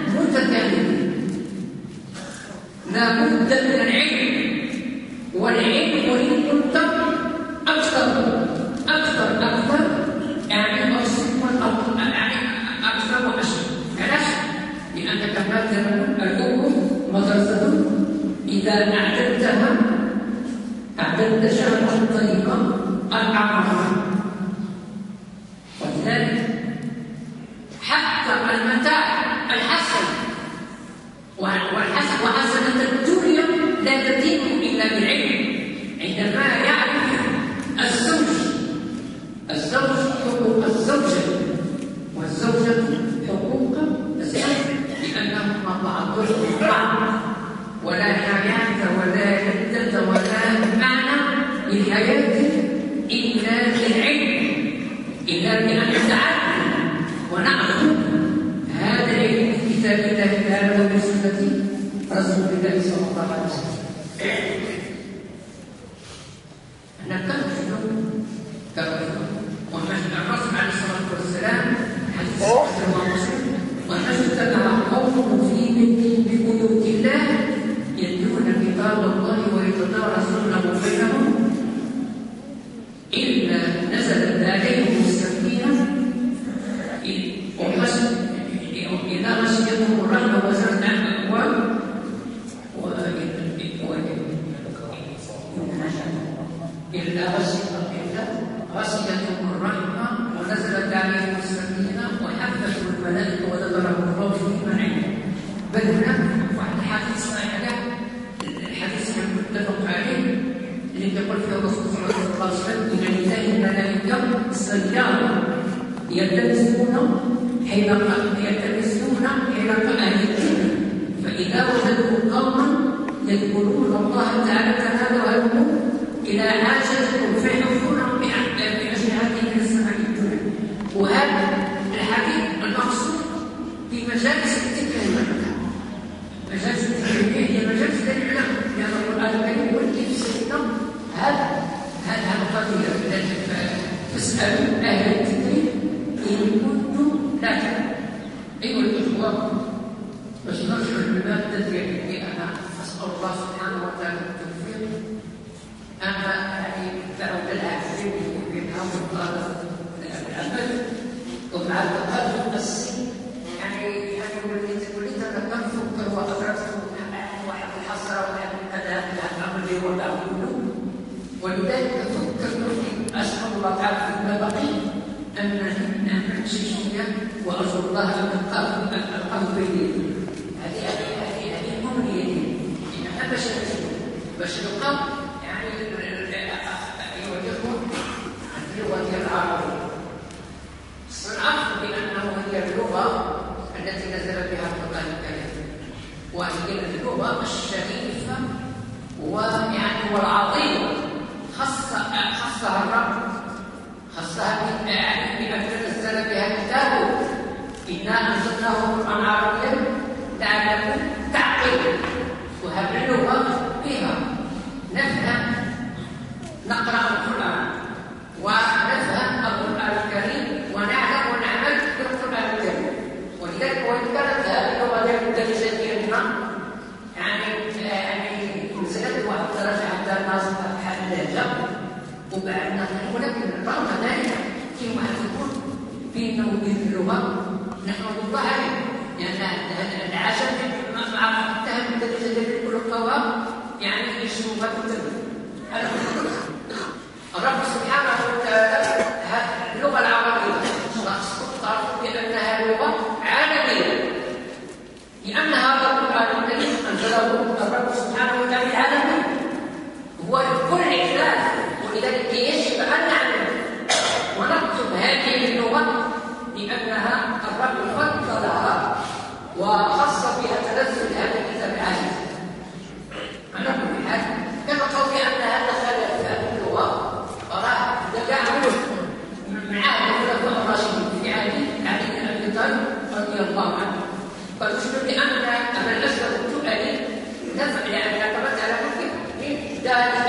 لا بد من العلم، والعلم وللكتب أكثر يعني أكثر وأشهر. علاش؟ لأنك مثلا الأم مدرسة إذا أعددت شهر الطريقة الأعراف، ولذلك حتى المتاع الحسن وحسنة الدنيا لا تتم إلا بالعلم. عندما يعرف الزوج حقوق الزوجة والزوجة حقوق الزوج، لأنهما بعضهم بعض، ولا حياة ولا لذة ولا معنى للحياة إلا بالعلم، إلا بأن نتعلم ونعلم هذا العلم في كتاب الله تعالى وبسنة رسول الله صلى الله عليه وسلم. احنا كرهنا الرسول عليه الصلاة والسلام حديث مسلم: وما اجتمع قوم في ببيوت الله يتلون كتاب الله ويتدارسونه بينهم إلا نزلت عليهم السكينة إذا غشيتهم الرحمة وزرت عن الأبواب إلا غشيتهم الرحمة ونزلت عليهم السكينة وحفتهم الملائكة وذكرهم الله في منعية، بل هناك واحد الحديث صحيح، الحديث المتفق عليه اللي يقول فيه الرسول صلى الله عليه وسلم: إن لله الملائكة سيارة يلتمسون حين قال الجنة، فإذا وجدوا قوما يذكرون الله تعالى تنادوا لهم إلى حاجتكم فيحفونهم بأجنحتهم من السماء الدنيا. وهذا الحديث المقصود في مجالس الذكر الملائكة. مجالس الذكر هي مجالس العلم، لأن القرآن الكريم يقول كيف سيدنا هذا القضية. فاسألوا أهل الذكر إن كنتم لا تعلمون. أيها الإخوة، باش نرجع للباب التدريبي، أنا أسأل الله سبحانه وتعالى التوفيق. أما يعني تعود الأعزاء بينها وبين العمل ومع التقدم السن، يعني وليت أنا أفكر وأدركت واحد الحسرة واحد الأداء الأمر اللي هو الأول، ولذلك أفكر أسأل الله تعالى فيما بقي أن نمشي شوية وأرجو الله أن ألقاه بيدي. هذه أمنيتي، إنها باش نلقى يعني أيها الإخوة اللغة العربية. سنعرف بأنه هي اللغة التي نزل بها القرآن الكريم، وهي اللغة الشريفة ويعني والعظيمة، خصها الرب، خصها بأن نزل بها كتابه. إنا أنزلناه قرآن عربيا لعلكم تعقلون. وهذه اللغة بها نفهم نقرأ القرآن ونفهم القرآن الكريم ونعلم ونعمل بالقرآن الكريم. ولذلك وإن كانت هذه اللغة غير مدرسة ديالنا يعني نزلت واحد الدرجة حتى الناس بحال اللهجة وبعدنا، ولكن رغم ذلك في واحد يقول بيننا وبين اللغة نحمد الله عليه، لأن العجم مع التهم الذي تدرك القوام يعني يشبه هذا الرب سبحانه وتعالى. اللغة العربية تعرف بأنها لغة عالمية، لأن هذا القرآن الذي أنزله الرب سبحانه وتعالى عالمي هو لكل إنسان. ولذلك يجب أن نعلم ونكتب هذه اللغة، لأنها الرب فضلها وخص بها تنزل هذا الكتاب العزيز. على كل حال كما قال بأنها دخلت في هذه اللغة فراه دجاعه من عهد الخلفاء الراشدين في عهد علي بن أبي طالب رضي الله عنه. فالمشكلة بأن أبا الأسود التؤلي نفع يعني اعتمد على كل ذلك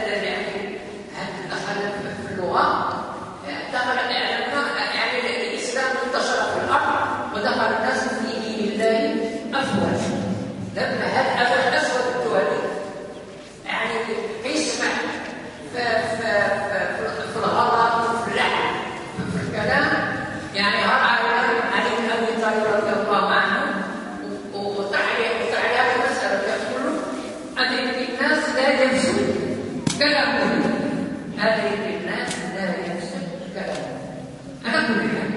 دخل في اللغة، دخل يعني الإسلام انتشر في الأرض ودخل الناس في دين الله أفواجا. لما هذا أبا الأسود التؤلي يعني يسمع في الغلط وفي اللحن في الكلام، يعني هرع علي بن أبي طالب رضي الله عنه وطرح عليه هذه المسألة، يقول أن الناس لا ينسوا كلامه، هذه الناس لا ينسوا كلامه. أنا كل حال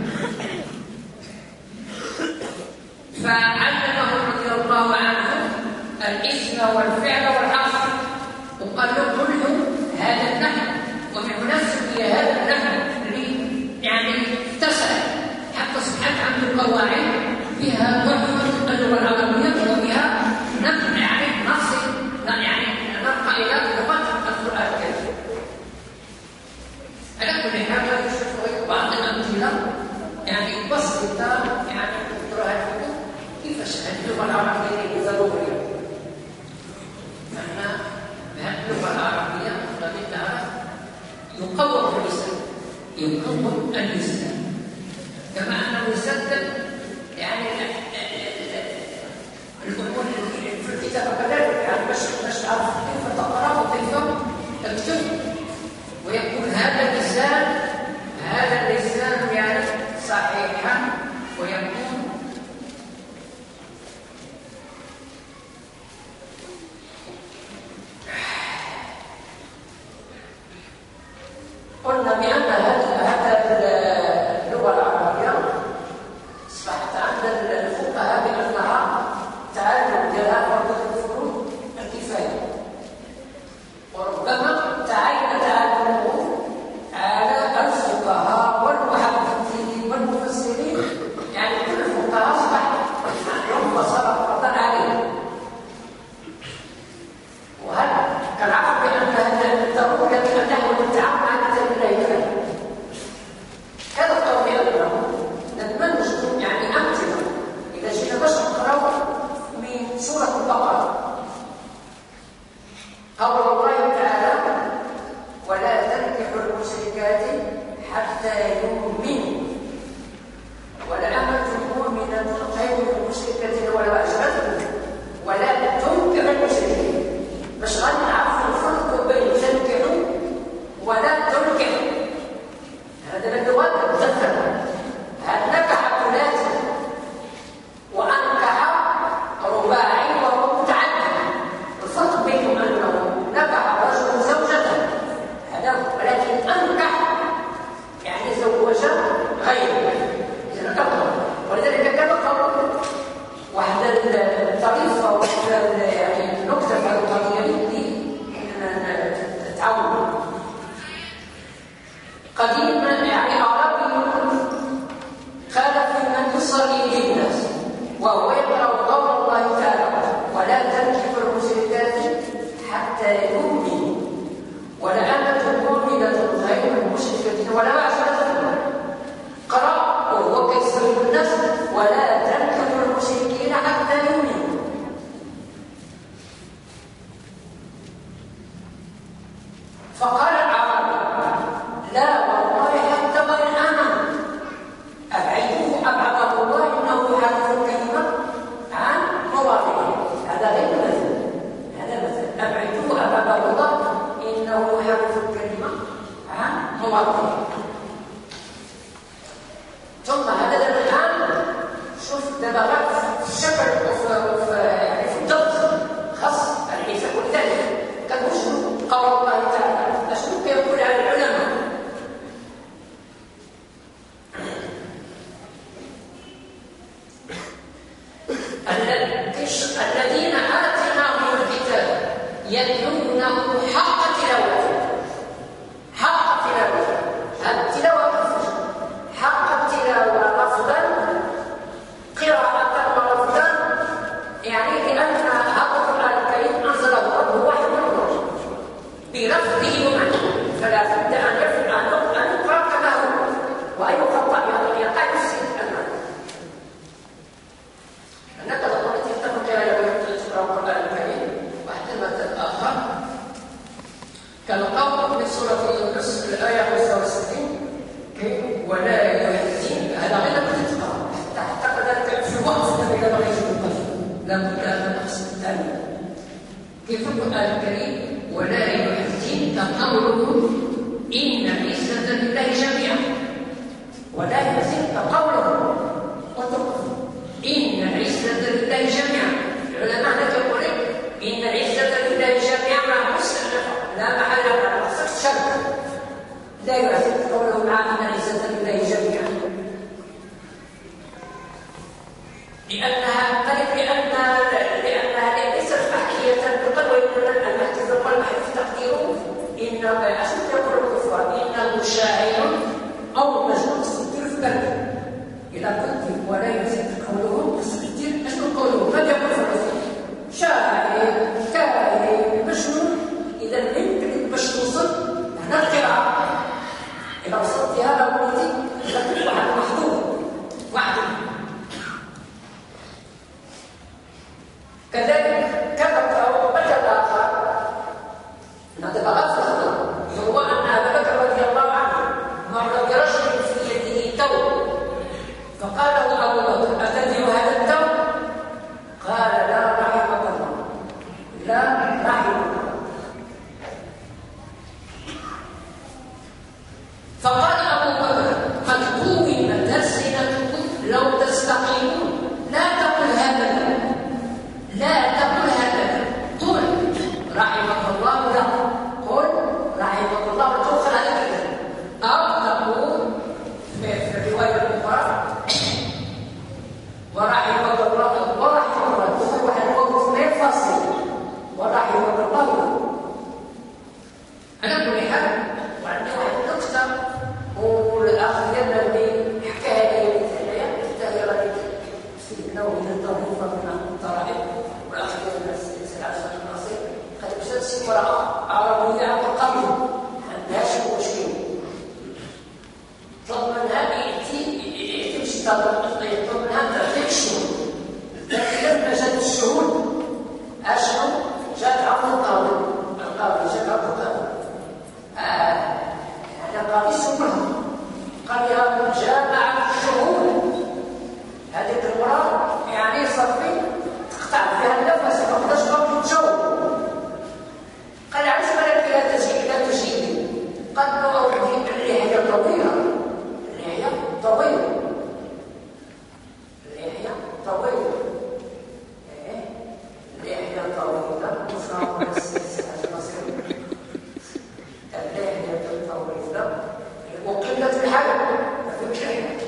فعلمه رضي الله عنه الاسم والفعل والعصر، وقال له كله هذا النحو، ومن هنا سمي هذا النحو يعني اتسع حتى صبحت عنده قواعد فيها تحفظ اللغة العربية وفيها نقل يعني نصل يعني نرقى إلى لغة القرآن الكريم. على كل حال نشوف بعض الأمثلة يعني بسيطة يعني نقرأها لكم كيفاش اللغة العربية ضرورية. فإحنا بهذه اللغة العربية التي تعرف يقوم اللسان، يقوم اللسان كما أنه يسدد يعني الأمور في الكتابة كذلك، يعني باش تعرف كيف تقرأ وكيف تكتب، ويكون هذا اللسان يعني صحيحا، ويكون قلنا بأن هذا اللغة العربية أصبحت عند الفقهاء غير ولذلك كان قول واحد الطريقة واحد يعني نكتة في القضية دي تعاون قديما يعني أعرابي قال في من يصلي للناس وهو يقرأ قول الله تعالى ولا تنكحوا المشركات حتى يؤمنوا ولأمة مؤمنة غير مشركة ولا معصية قرأ وهو كيصلي الناس ولا تنكحوا المشركين حتى يؤمنوا فقال العربي لا والله حتى وإن آمن أبعدوه أبعده الله إنه يحرف الكلمة عن مواضعه هذا غير مثل هذا مثل أبعدوه أبعده الله إنه يحرف الكلمة عن مواضعه ثم هذا الآن شوف دبغات في الشكل يعني في الضبط خاص الحساب ولذلك كان وشنو قول الله تعالى أشنو كيقول على العلماء الذين آتيناهم الكتاب يتلونه حق تلاوته حق تلاوته التلاوة حق التلاوة لفظا قراءة ولفظا يعني لأن هذا القرآن الكريم أنزله الله واحد من الله بلفظه ومعنى فلا بد أن يقرأ كما هو وأي خطأ يقع يفسد المعنى أنك لو قلت يتفق تقرأ القرآن الكريم واحتمال الآخر كالقول من سورة يونس الآية 65 ولا يحزن هذا غير الاتقان تحت ذلك في وقت الذي لا بغي لا بد أن نقصد الثاني كيف القرآن الكريم ولا يحزن كقوله إن العزة لله جميعا ولا يحزن كقوله إن العزة لله جميعا العلماء يقولون إن العزة لله جميعا مع مستأنفة لا محل لها نقصد شرط لا يحزن قوله مع أن العزة لله جميعا لأنها ليست محكية بالقلب وإنما المحكي بالقلب حيث تقديره إن أشد يقول الكفار إنه شاعر أو مجنون تستدير في قلبه إذا كنت ولا يزيد قوله تستدير أشد قوله ماذا يقول في الرسول شاعر كاهن مجنون إذا يمكن باش توصل هنا القراءة إذا وصلت هذا قلتي إذا كنت واحد محظوظ وحده كذلك كتب وبدل آخر هذا بغض هو أن أبا بكر رضي الله عنه مر برجل في يده ثوب فقال له أبو بكر أتدري هذا الثوب؟ قال لا رحمك الله لا رحمك الله فقال أبو بكر قد قومت ألسنتكم لو تستقيمون لا تقل هكذا لا تقل هكذا قل رحمك الله لا قل رحمك الله وتوخر هكذا أو تقول في الرواية الأخرى ورحمك الله ورحمك الله تقول واحد الوقت ما يفصل ورحمك الله أنا كل حال وعندي واحد نكتة والأخ ديالنا اللي حكاها لي الحكاية حتى هي غادي سيدنا ومن الطريقة من الطرائق والأخ ديالنا السيد عبد الناصر قد مشات شي امرأة عربية عن القبر ما عندهاش مشكل طلب منها يأتي باش يطلب منها تعطيك الشهود لما جات الشهود أشهر جات عرض القاضي جات عرض القاضي هذا قاضي سمها قال يا جامع الشهود هذيك المرأة يعني صافي تقطع فيها النفس ما تقدرش تجاوب قال علاش بالك لا تجيبي قال له اللحية طويلة اللحية طويلة اللحية طويلة اللحية طويلة مفرغة السياسة المصرية اللحية طويلة وقلة الحلم ما فيش لحية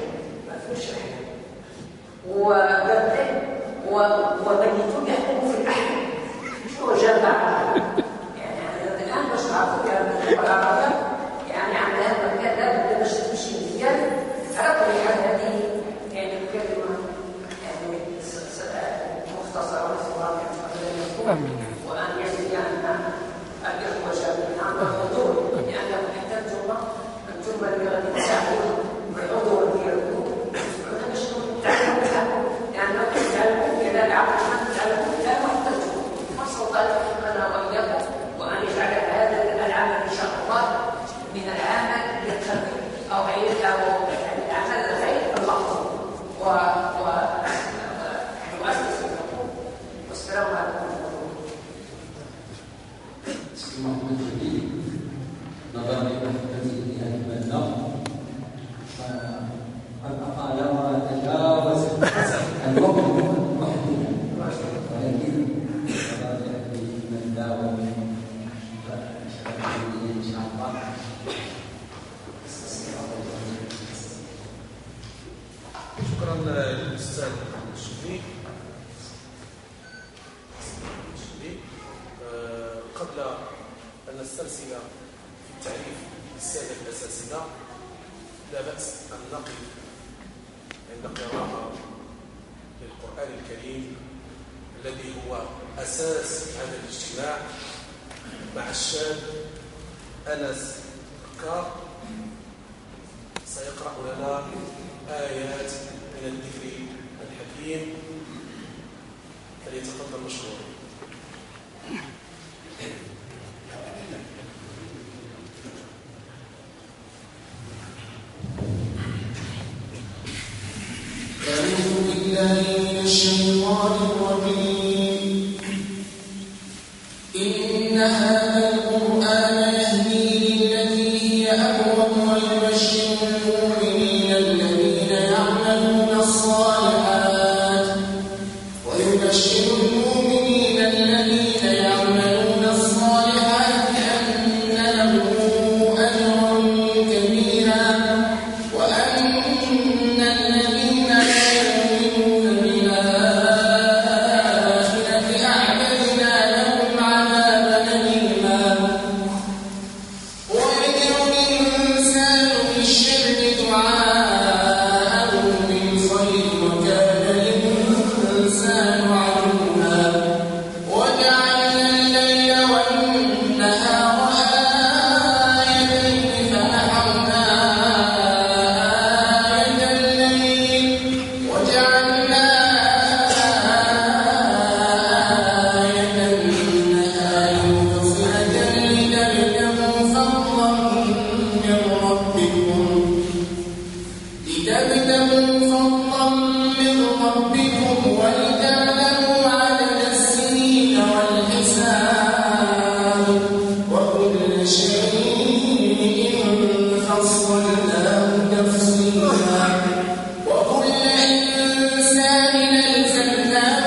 ويؤسس الحقوق. والسلام عليكم. سيدي محمد جميل نظرا لمحبته لهذا المبنى فقد أطال وتجاوز الوقت محدودا، ولكن نظرا لهذه المبنى فنشهد إن شاء الله. شكرا للاستاذ الشبلي. قبل ان نسترسل في التعريف بالساده الاساتذه لا باس ان نقف عند قراءه للقران الكريم الذي هو اساس هذا الاجتماع مع الشاب انس بكار. سيقرا لنا آيات من الذكر الحكيم، فليتفضل مشكورا. أعوذ بالله من الشيطان الرجيم. إن هذا القرآن يهدي للتي هي أقوم ويبشر المؤمنين الذين يعملون الصالحات أن لهم أجرا كبيرا، وأن الذين لا يؤمنون بالآخرة أعتدنا لهم عذابا أليما. ويدعو الإنسان بالشر دعاءه بالخير وكان الإنسان عجولا. وجعلنا الليل والنهار آيتين فمحونا آية الليل وجعلنا آية النهار مبصرة لتبتغوا فضلا من ربكم ولتعلموا عدد السنين والحساب، وكل شيء فصلناه تفصيلا. وكل إنسان ألزمناه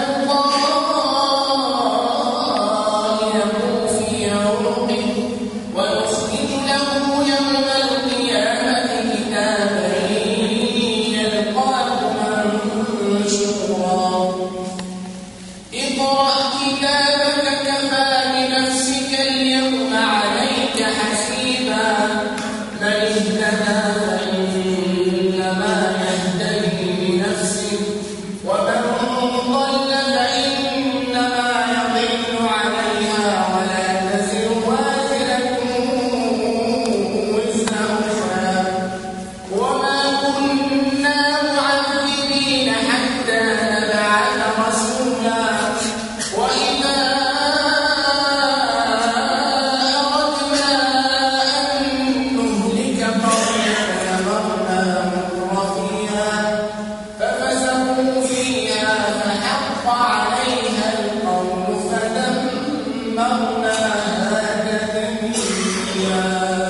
طائره في عنقه ونخرج له يوم القيامة كتابا يلقاه منشورا. اقرأ كتابك كفى بنفسك اليوم عليك حسيبا. من اهتدى فإنما يهتدي لنفسه، ومن ضل فإنما يضل عليها، ولا تزر وازرة وزر أخرى. وما كنا معذبين حتى نبعث رسولا. وإذا أردنا أن نهلك قرية أمرنا مترفيها ففسقوا فيها فحق عليها القول فدمرناها تدميرا.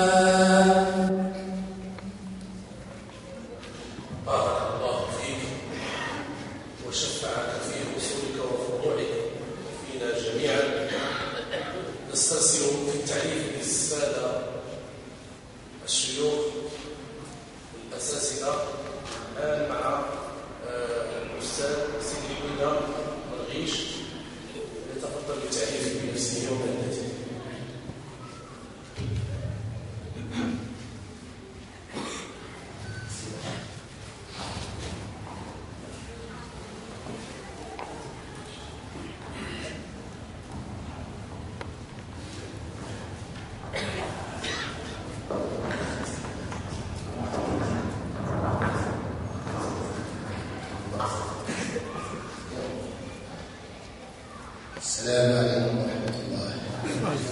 بارك الله فيك وشفعك في اصولك وفروعك وفينا جميعا. نسترسل في التعريف بالساده الشيوخ الاساتذه الان مع الاستاذ سيدي بويدا مرغيش. يتفضل بالتعريف بنفسه ومهنته. السلام عليكم ورحمة الله.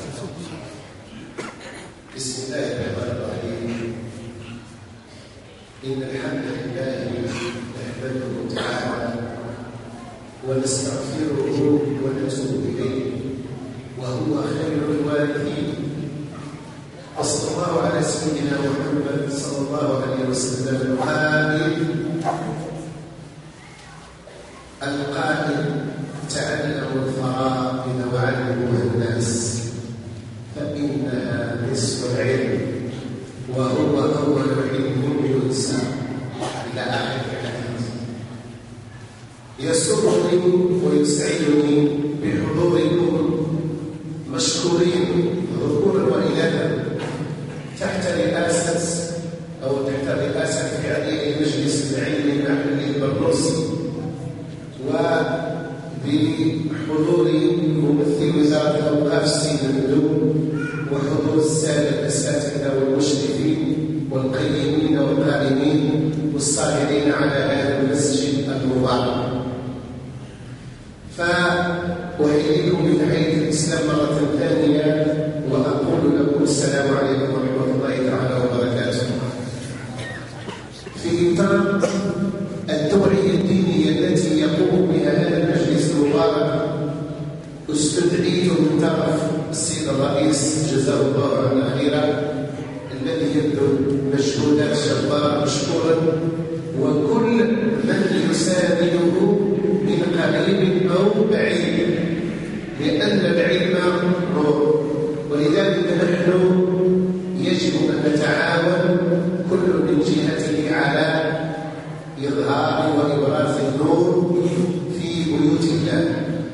بسم الله الرحمن الرحيم. إن الحمد لله نحمده تعالى ونستغفره ونتوب إليه وهو خير الوارثين. وصلى الله على سيدنا محمد صلى الله عليه وسلم القائل تعلموا الفرائض وعلموها الناس فإنها نصف العلم وهو أول علم ينسى إلى آخر الحديث. يسرني ويسعدني بحضوركم مشكورين ذكورا وإناثا تحت رئاسة فعلية المجلس العلمي المحلي البرنوسي وبحضور ممثل وزارة الأوقاف السيد المندوب وحضور السادة الأساتذة والمشرفين والقيمين والقائمين والصالحين على هذا المسجد المبارك. فأحييكم بتحية الإسلام مرة ثانية وأقول لكم السلام عليكم ورحمة الله تعالى وبركاته. في إطار التوعية الدينية التي يقوم بها هذا المجلس المبارك استدعيت من طرف السيد الرئيس جزاه الله عنا خيرا الذي يبذل مجهودات جبارة مشكورا وكل من يسانده من قريب أو بعيد لأن العلم نور. ولذلك نحن يجب أن نتعاون كل من جهته على إظهار وإبراز النور في بيوت الله.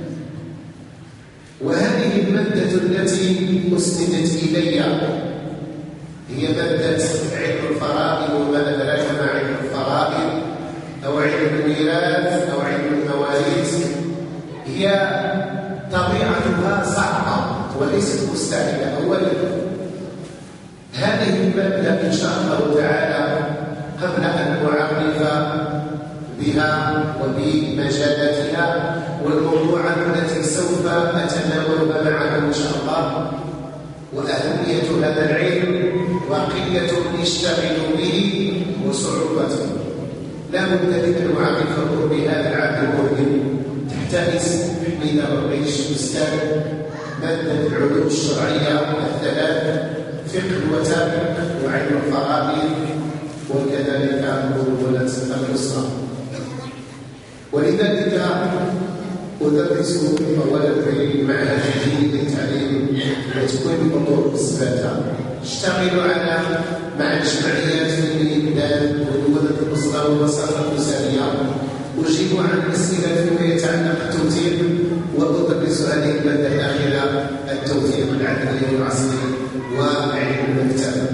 وهذه المادة التي أسندت إلي هي مادة علم الفرائض وما أدراك ما علم الفرائض أو علم الميراث أو علم المواريث. هي طبيعتها صعبة وليست مستحيلة. أولا هذه المادة إن شاء الله تعالى قبل أن أعرف بها وبمجالاتها والموضوعات التي سوف أتناولها معكم إن شاء الله وأهمية هذا العلم وقلة من يشتغل به وصعوبته، لا بد أن أعرفكم بهذا العبد المهم تحت اسم حميد الربيش أستاذ مادة العلوم الشرعية الثلاث فقه الوثائق وعلم الفرائض وكذلك مدونة الأسرة. ولذلك أدرس أولا في معهد الديني للتعليم وتكوين الأمور الثباتة. أشتغل مع الجمعيات في الإمداد ودولة الأسرة والوساطة الأسرية، أجيب عن أسئلة فيما يتعلق بالتوثيق وأدرس هذه المادة الأخيرة التوثيق العدلي والعصري وعلم المكتب.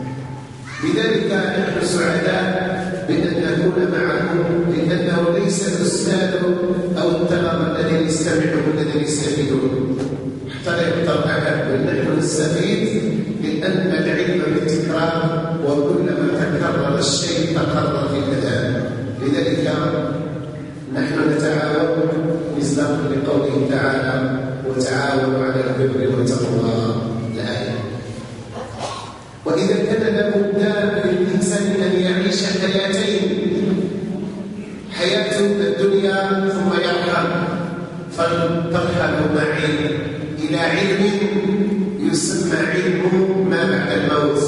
لذلك نحن سعداء بأن نكون معكم لأنه ليس الأستاذ أو الطلبة الذين يستمعون الذين يستفيدون حتى لا يقدر أحد، بل نحن نستفيد لأن العلم بالتكرار وكلما تكرر الشيء تكرر في الأذهان. لذلك نحن نتعاون مصداقا لقوله تعالى وتعاونوا على البر والتقوى الآية. وإذا كان لابد للإنسان أن يعيش حياتين، حياة الدنيا ثم يرحل، فلترحل معي إلى علم يسمى علم ما بعد الموت.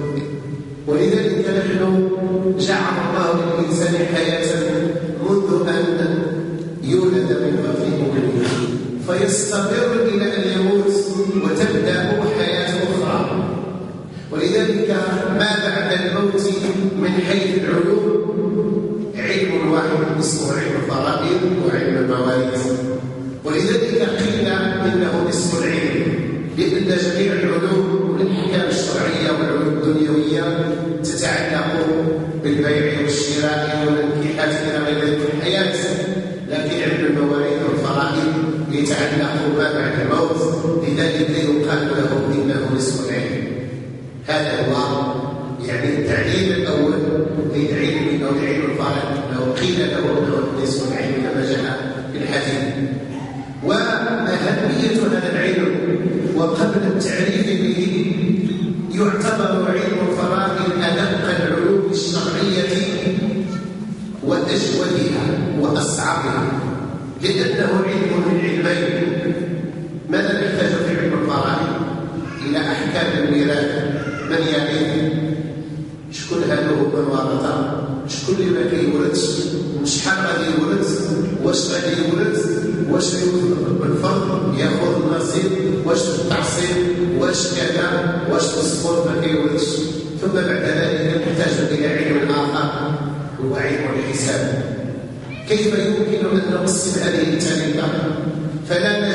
ولذلك نحن جعل الله للإنسان حياة منذ أن يولد من بطن أمه فيستمر إلى أن يموت وتبدأ حياة أخرى. ولذلك ما بعد الموت من حيث العلوم علم واحد اسمه علم الفرائض وعلم المواريث. ولذلك قيل إنه نصف العلم، لأن جميع العلوم والأحكام الشرعية والعلوم الدنيوية تتعلق بالبيع والشراء والانكحات إلى غير ذلك في الحياة، لكن علم المواريث والفرائض يتعلق ما بعد الموت، لذلك يقال له إنه نصف العلم. هذا هو يعني التعليل الأول للعلم أو لعلم الفرائض، لو قيل له أنه نصف العلم كما جاء في الحديث. وأهمية هذا العلم وقبل التعريف به يعتبر علم الفرائض أدق العلوم الشرعية لأنه علم من علمين. ماذا نحتاج في علم الفرائض؟ إلى أحكام الميراث، من يرث، شكون هذا هو من ورث، شكون اللي ما كيورثش، شحال غادي يورث، واش غادي يورث، واش بالفرض ياخذ النصيب، واش بالتعصيب، واش كذا، واش بالسقوط ما كيورثش. ثم بعد ذلك نحتاج إلى علم آخر هو علم الحساب. كيف يمكن أن نقسم هذه التركة؟ فلا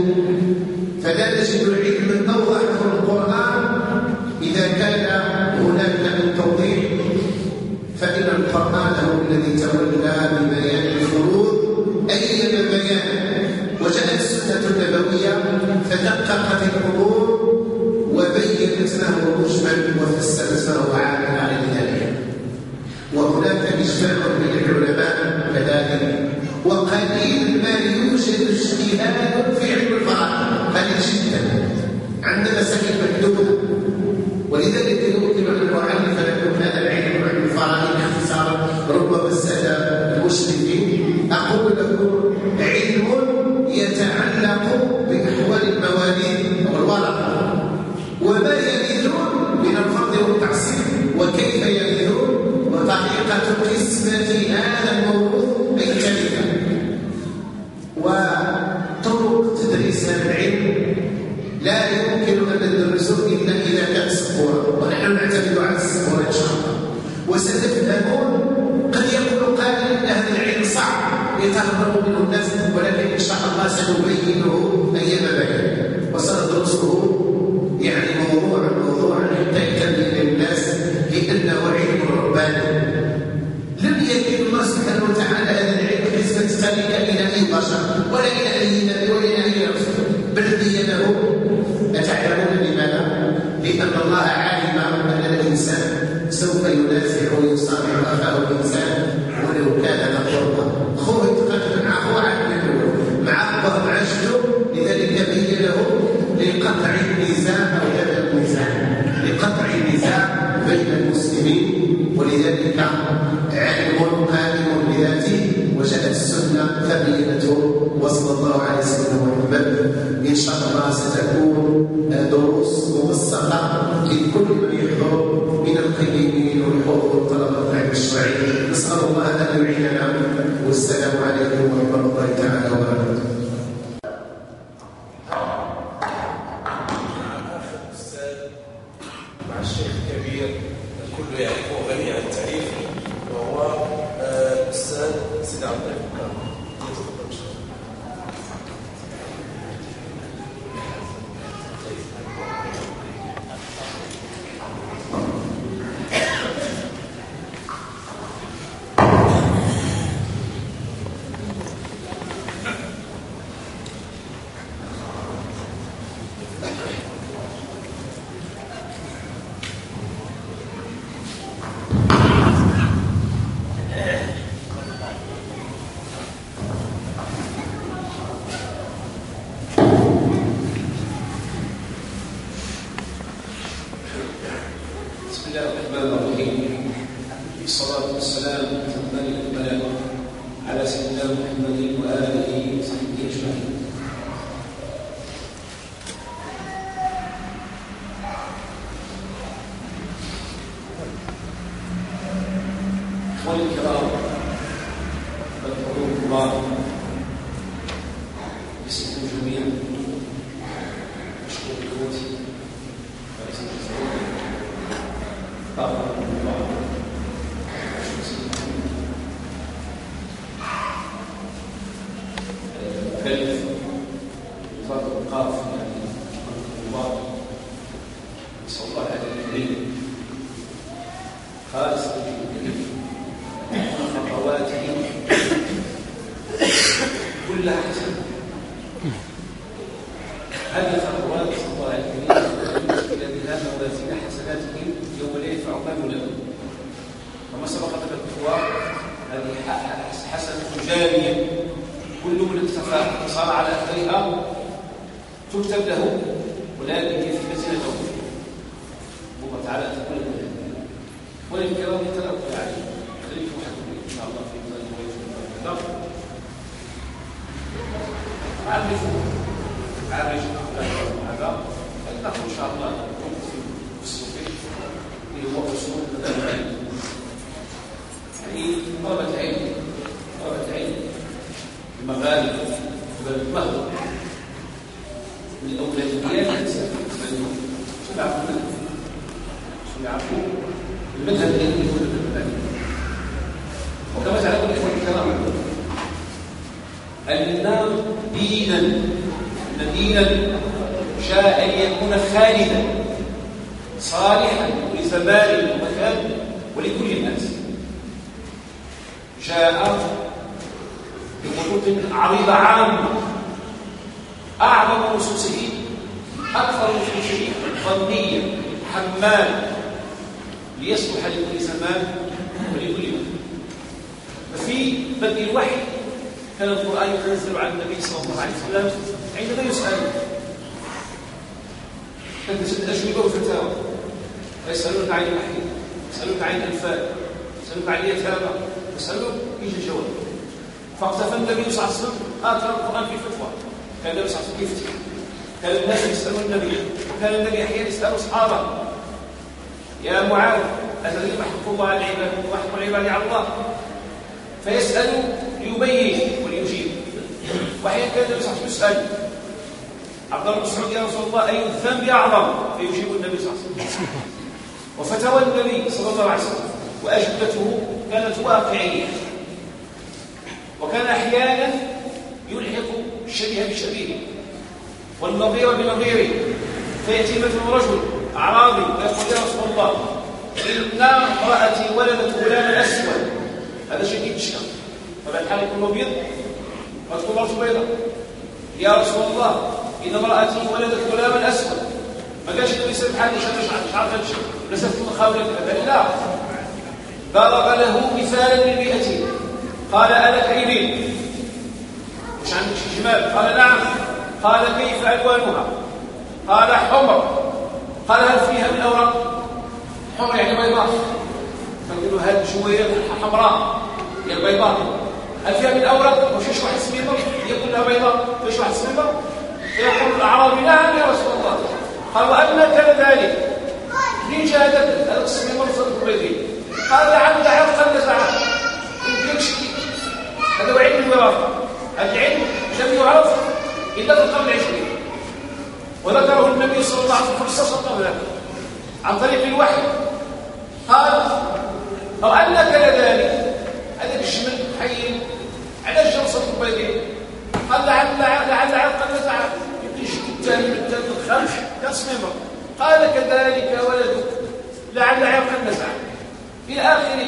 نجد علما أوضح في القرآن. إذا كان هناك من توضيح فإن القرآن هو الذي تولى ببيان الفروض أي بيان، وجاءت السنة النبوية فدققت الأمور وبينت ما هو مجمل وفسرت ما هو عام على ذلك. وهناك إجماع من العلماء كذلك، وقليل ما يوجد اجتهاد في علم الفرائض، قليل جدا، عندنا مسائل محدودة. ولذلك يمكن أن أعرف لكم هذا العلم علم الفرائض باختصار ربما السادة المسلمين. أقول لكم علم يتعلق بأحوال المواليد والورثة، وما يرثون من الفرض والتعصيب، وكيف يرثون، وطريقة قسمة هذا الموروث أي كلمة، وطرق تدريس هذا العلم لا يمكن أن ندرسه إلا إذا كان سبورا، ونحن نعتمد على السبورا إن شاء الله. وستفهمون قد يقول قائل أن هذا العلم صعب يتهرب منه الناس، ولكن إن شاء الله سنبينه أيام بيان، وسندرسه يعني موضوعا حتى يتبين للناس، لأنه علم رباني. لم يكن الله سبحانه وتعالى هذا العلم قسمة تركة إلى أي بشر ولا إلى أي نبي ولا إلى أي رسول، بل بينه. أتعلمون لماذا؟ لأن الله علم أن الإنسان سوف ينازع ويصارع أخاه الإنسان ولو كان ذا قربى، خوه يتقاتل مع أخوه مع أبوه مع جده، لذلك بين له لقطع النزاع أو هذا النزاع، لقطع النزاع بين المسلمين. ولذلك علم قائم بذاته، وجاءت السنة فبينته، وصلى الله على سيدنا محمد. إن شاء الله ستكون دروس موثقة لكل من يحضر من القيمين والحضور طلبة العلم الشرعي. نسأل الله أن يعيننا، والسلام عليكم ورحمة الله تعالى وبركاته. مع الشيخ الكبير الكل يعرفه غني عن التعريف، وهو الأستاذ سيدي عبد الله بكار. والكرام والحضور الله باسمكم جميعا أشكر قوتي ورئيس الجمهورية طاقم الله كلف فرق القاف يعني الله نسأل الله هذا الكريم خالص خطواته كلها حسنة. هذه الخطوات نسأل الله الكريم إلى ذهاب موازين حسناتهم يوم لا ينفع مال ولا بنون. وما سبقت الخطوات هذه حسنة جارية، كل من اكتفى صار على أثرها تكتب له، ولكن في خزينته الله تعالى تقول له وللكرام تلقى عليه خليكم حكم إن شاء الله في ذلك ويجب. في طلبة علم المغارب والمغرب من الأولويات شو يعرفوا المذهب الذي يقول بالمذهب. وكما تعلمون الإخوة الكرام أن دينا شاء أن يكون خالدا صالحا لزمان ومكان ولكل الناس، جاء بخطوط عريضة عامة أعظم نصوصه أكثر نصوصه ظنية حمال ليصلح لكل زمان ولكل مكان. ففي بدء الوحي كان القرآن ينزل على النبي صلى الله عليه وسلم عندما يسأل كانت الأجوبة والفتاوى، فيسألونك عن المحيط، يسألونك عن الأنفال، يسألونك عن اليتامى، يسألونك يجي الجواب. فاقتفى النبي صلى الله عليه وسلم آثر القرآن في الفتوى. كان النبي صلى الله عليه وسلم يفتي، كان الناس يسألون النبي، وكان النبي أحيانا يسأل أصحابه: يا معاذ أتدري ما حق الله على العباد وحق العباد على الله؟ فيسأل ليبين وليجيب. وأحيانا كان النبي صلى الله عليه وسلم يسأل عبد الله بن مسعود: يا رسول الله أي الذنب أعظم؟ فيجيب النبي صلى الله عليه وسلم. وفتوى النبي صلى الله عليه وسلم وأجوبته كانت واقعية، وكان أحيانا يلحق الشبيه بشبيه والنظير بنظيره. فيأتي مثل رجل أعرابي ويقول: يا رسول الله إن امرأتي ولدت غلاما أسود، هذا شديد الشكر، فبعد حال يكون أبيض فتكون مرته بيضاء. يا رسول الله إن امرأتي ولدت غلاما أسود، ما كانش النبي يسأل بحال مش عارف هذا الشيء، نسفت المخاولة لا، ضرب له مثالا للبيئتين. قال: ألك إبل؟ مش عندك شي جمال؟ قال: نعم. قال: كيف ألوانها؟ قال: حمر. قال: هل فيها من أوراق؟ حمر يعني بيضاء، فقالوا هذه شوية حمراء هي البيضاء. هل فيها من أوراق؟ وش واحد سميمة هي كلها بيضاء، وش واحد سميمة؟ فيقول الأعرابي: نعم يا رسول الله. قال: وأما كان ذلك ليه جاهدت هذا السميمة وصدق البيضين؟ قال: لعل عرقا نزعه. يمكن شيء هذا هو علم الوراثة. العلم لم يعرف إلا في القرن العشرين، وذكره النبي صلى الله عليه وسلم 15 قبله عن طريق الوحي. قال: أو أنك لذلك هذا الشمل حي على الجوصة البيضين. قال: لعل عرقا نزعه، يمكن شيء الثاني من الثالث الخامس كاسمه. قال: كذلك ولدك لعل عرقا نزعه إلى آخره.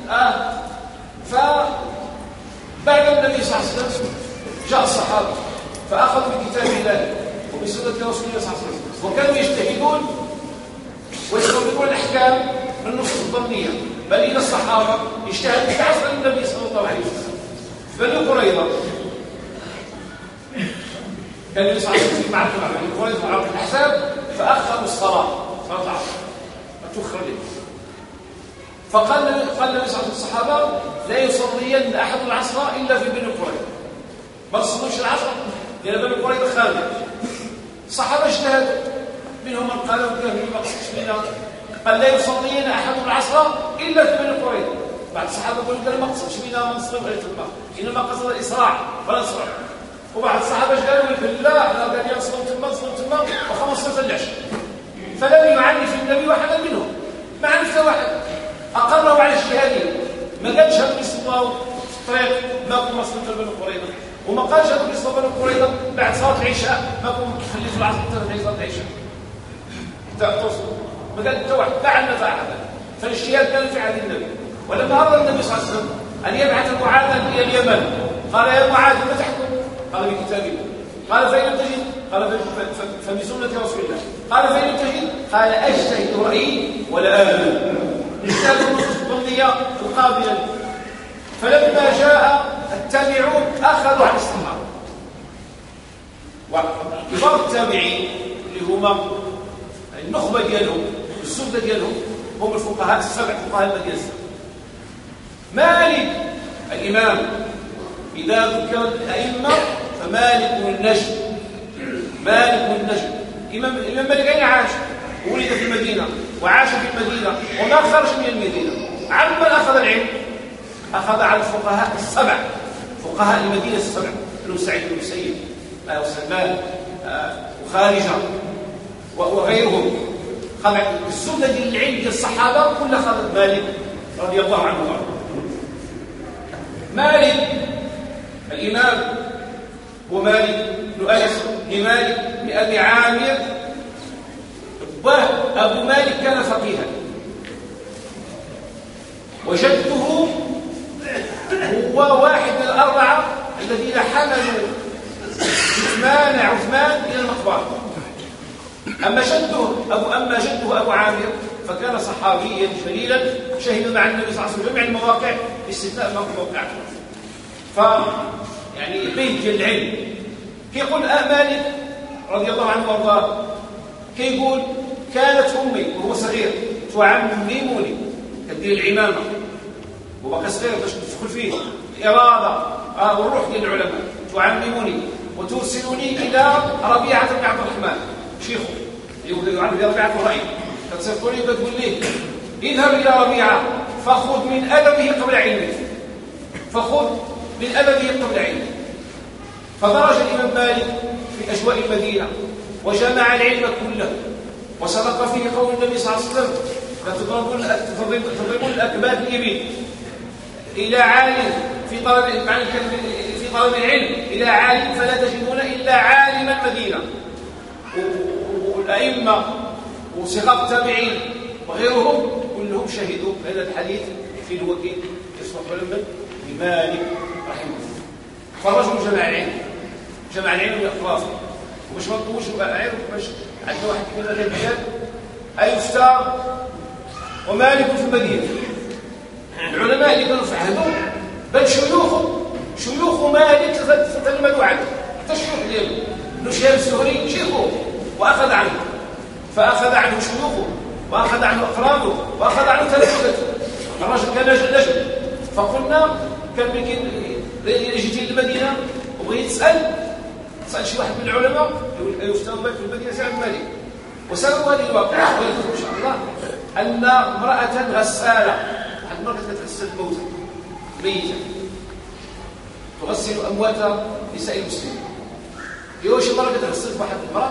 فبعد النبي صلى الله عليه وسلم جاء الصحابة فأخذوا بكتاب الله وبسنة رسول الله صلى الله عليه وسلم، وكانوا يجتهدون ويستنبطون الأحكام من النصوص الظنية. بل إن الصحابة اجتهدوا في عصر النبي صلى الله عليه وسلم. بني قريظة كان النبي صلى الله عليه وسلم معركة مع بني قريظة وعرض الأحزاب، فأخروا صلاة العصر فتؤخر لهم. فقال النبي صلى الله عليه وسلم الصحابة: لا يصلين أحد العصر إلا في بني قريظة. ما تصلوش العصر لأن بني قريظة خالد. الصحابة اجتهدوا، منهم من قال ما قصدش منها، قال: لا يصلين أحد العصر إلا في بني قريظة. بعض الصحابة قالوا ما قصدش منها ما نصلي ولا تما، إنما قصد الإسراع ولا نصرع. وبعض الصحابة قالوا: لا احنا قاعدين نصلوا تما و15 العشاء. فلم يعنف النبي واحدا منهم، ما عنف واحد، أقره على اجتهاده. ما قالش هذا يصلوا في الطريق ما كنا صلينا بني قريظة، وما قالش هذا يصلوا بني قريظة بعد صلاة العشاء ما كنا خليت العصر حتى صلاة العشاء. ما قال حتى واحد فعلنا هذا. فالاجتهاد كان في عهد النبي. ولما أراد النبي صلى الله عليه وسلم أن يبعث معاذا إلى اليمن قال: يا معاذ ما تحكم؟ قال: بكتاب الله. قال: فإن لم تجد؟ قال: فبسنة رسول الله. قال: فإن لم تجد؟ قال: أجتهد رأيي ولا آمن. اجتهاد النصوص الظنية القابلة. فلما جاء التابعون أخذوا عن الصحابة. وكبار التابعين اللي هما النخبة ديالهم الزبدة ديالهم هم الفقهاء السبع فقهاء المدينة السبع. مالك الإمام إذا ذكر الأئمة فمالك النجم. مالك النجم. الإمام مالك أين عاش؟ ولد في المدينة وعاش في المدينة وما خرج من المدينة. عن من أخذ العلم؟ أخذ على الفقهاء السبع، فقهاء المدينة السبع، ابن سعيد بن المسيب وسلمان وخارجة وغيرهم. خضع السنة ديال العلم ديال الصحابة كلها خضع مالك رضي الله عنه وارضاه. مالك الإمام هو مالك بن أنس بن مالك بن أبي عامر. وأبو مالك كان فقيها، وجده هو واحد من الأربعة الذين حملوا عثمان إلى المقبرة. أما جده أبو عامر فكان صحابيا جليلا شهد مع النبي صلى الله عليه وسلم جميع المواقع باستثناء موقع يعني بيت ديال العلم. كيقول مالك رضي الله عنه وارضاه، كيقول كانت امي وهو صغير تعممني كدير العمامه وبقى صغير باش تدخل فيه الاراده والروح ديال العلماء، تعممني وترسلني الى ربيعه بن عبد الرحمن شيخه يعرف ربيعه الرأي، كتصيفط لي وكتقول لي اذهب الى ربيعه فخذ من ادبه قبل علمه، فدرج الامام مالك في اجواء المدينه وجمع العلم كله، وسبق فيه قول النبي صلى الله عليه وسلم لا تضربون الاكباد الابل الى عالم في طلب العلم الى عالم فلا تجدون الا عالم المدينه. والائمه وصغار التابعين وغيرهم كلهم شهدوا هذا الحديث في الوكيل يصبح علما بمالك رحمه الله. فرجل جمع العلم باطرافه، ومش مطلوش عارف باش عندنا واحد كبير غير بلاد ايفتار ومالك في المدينه. العلماء اللي كانوا في عهده بل شيوخ مالك تلمذوا عنه، حتى الشيوخ ديالو ابن شهاب الزهري شيخه واخذ عنه، فاخذ عنه شيوخه واخذ عنه اقرانه واخذ عنه تلامذته. الرجل كان نجل، فقلنا كان يجي للمدينه وبغيت تسال شي واحد من العلماء يقول يفترض في المدينه سعد مالك. وسبب هذه الواقعه ان شاء الله ان امراه غساله، واحد المراه كتغسل الموتى ميتا، تغسل اموات نساء المسلمين. يوش المراه كتغسل واحد المراه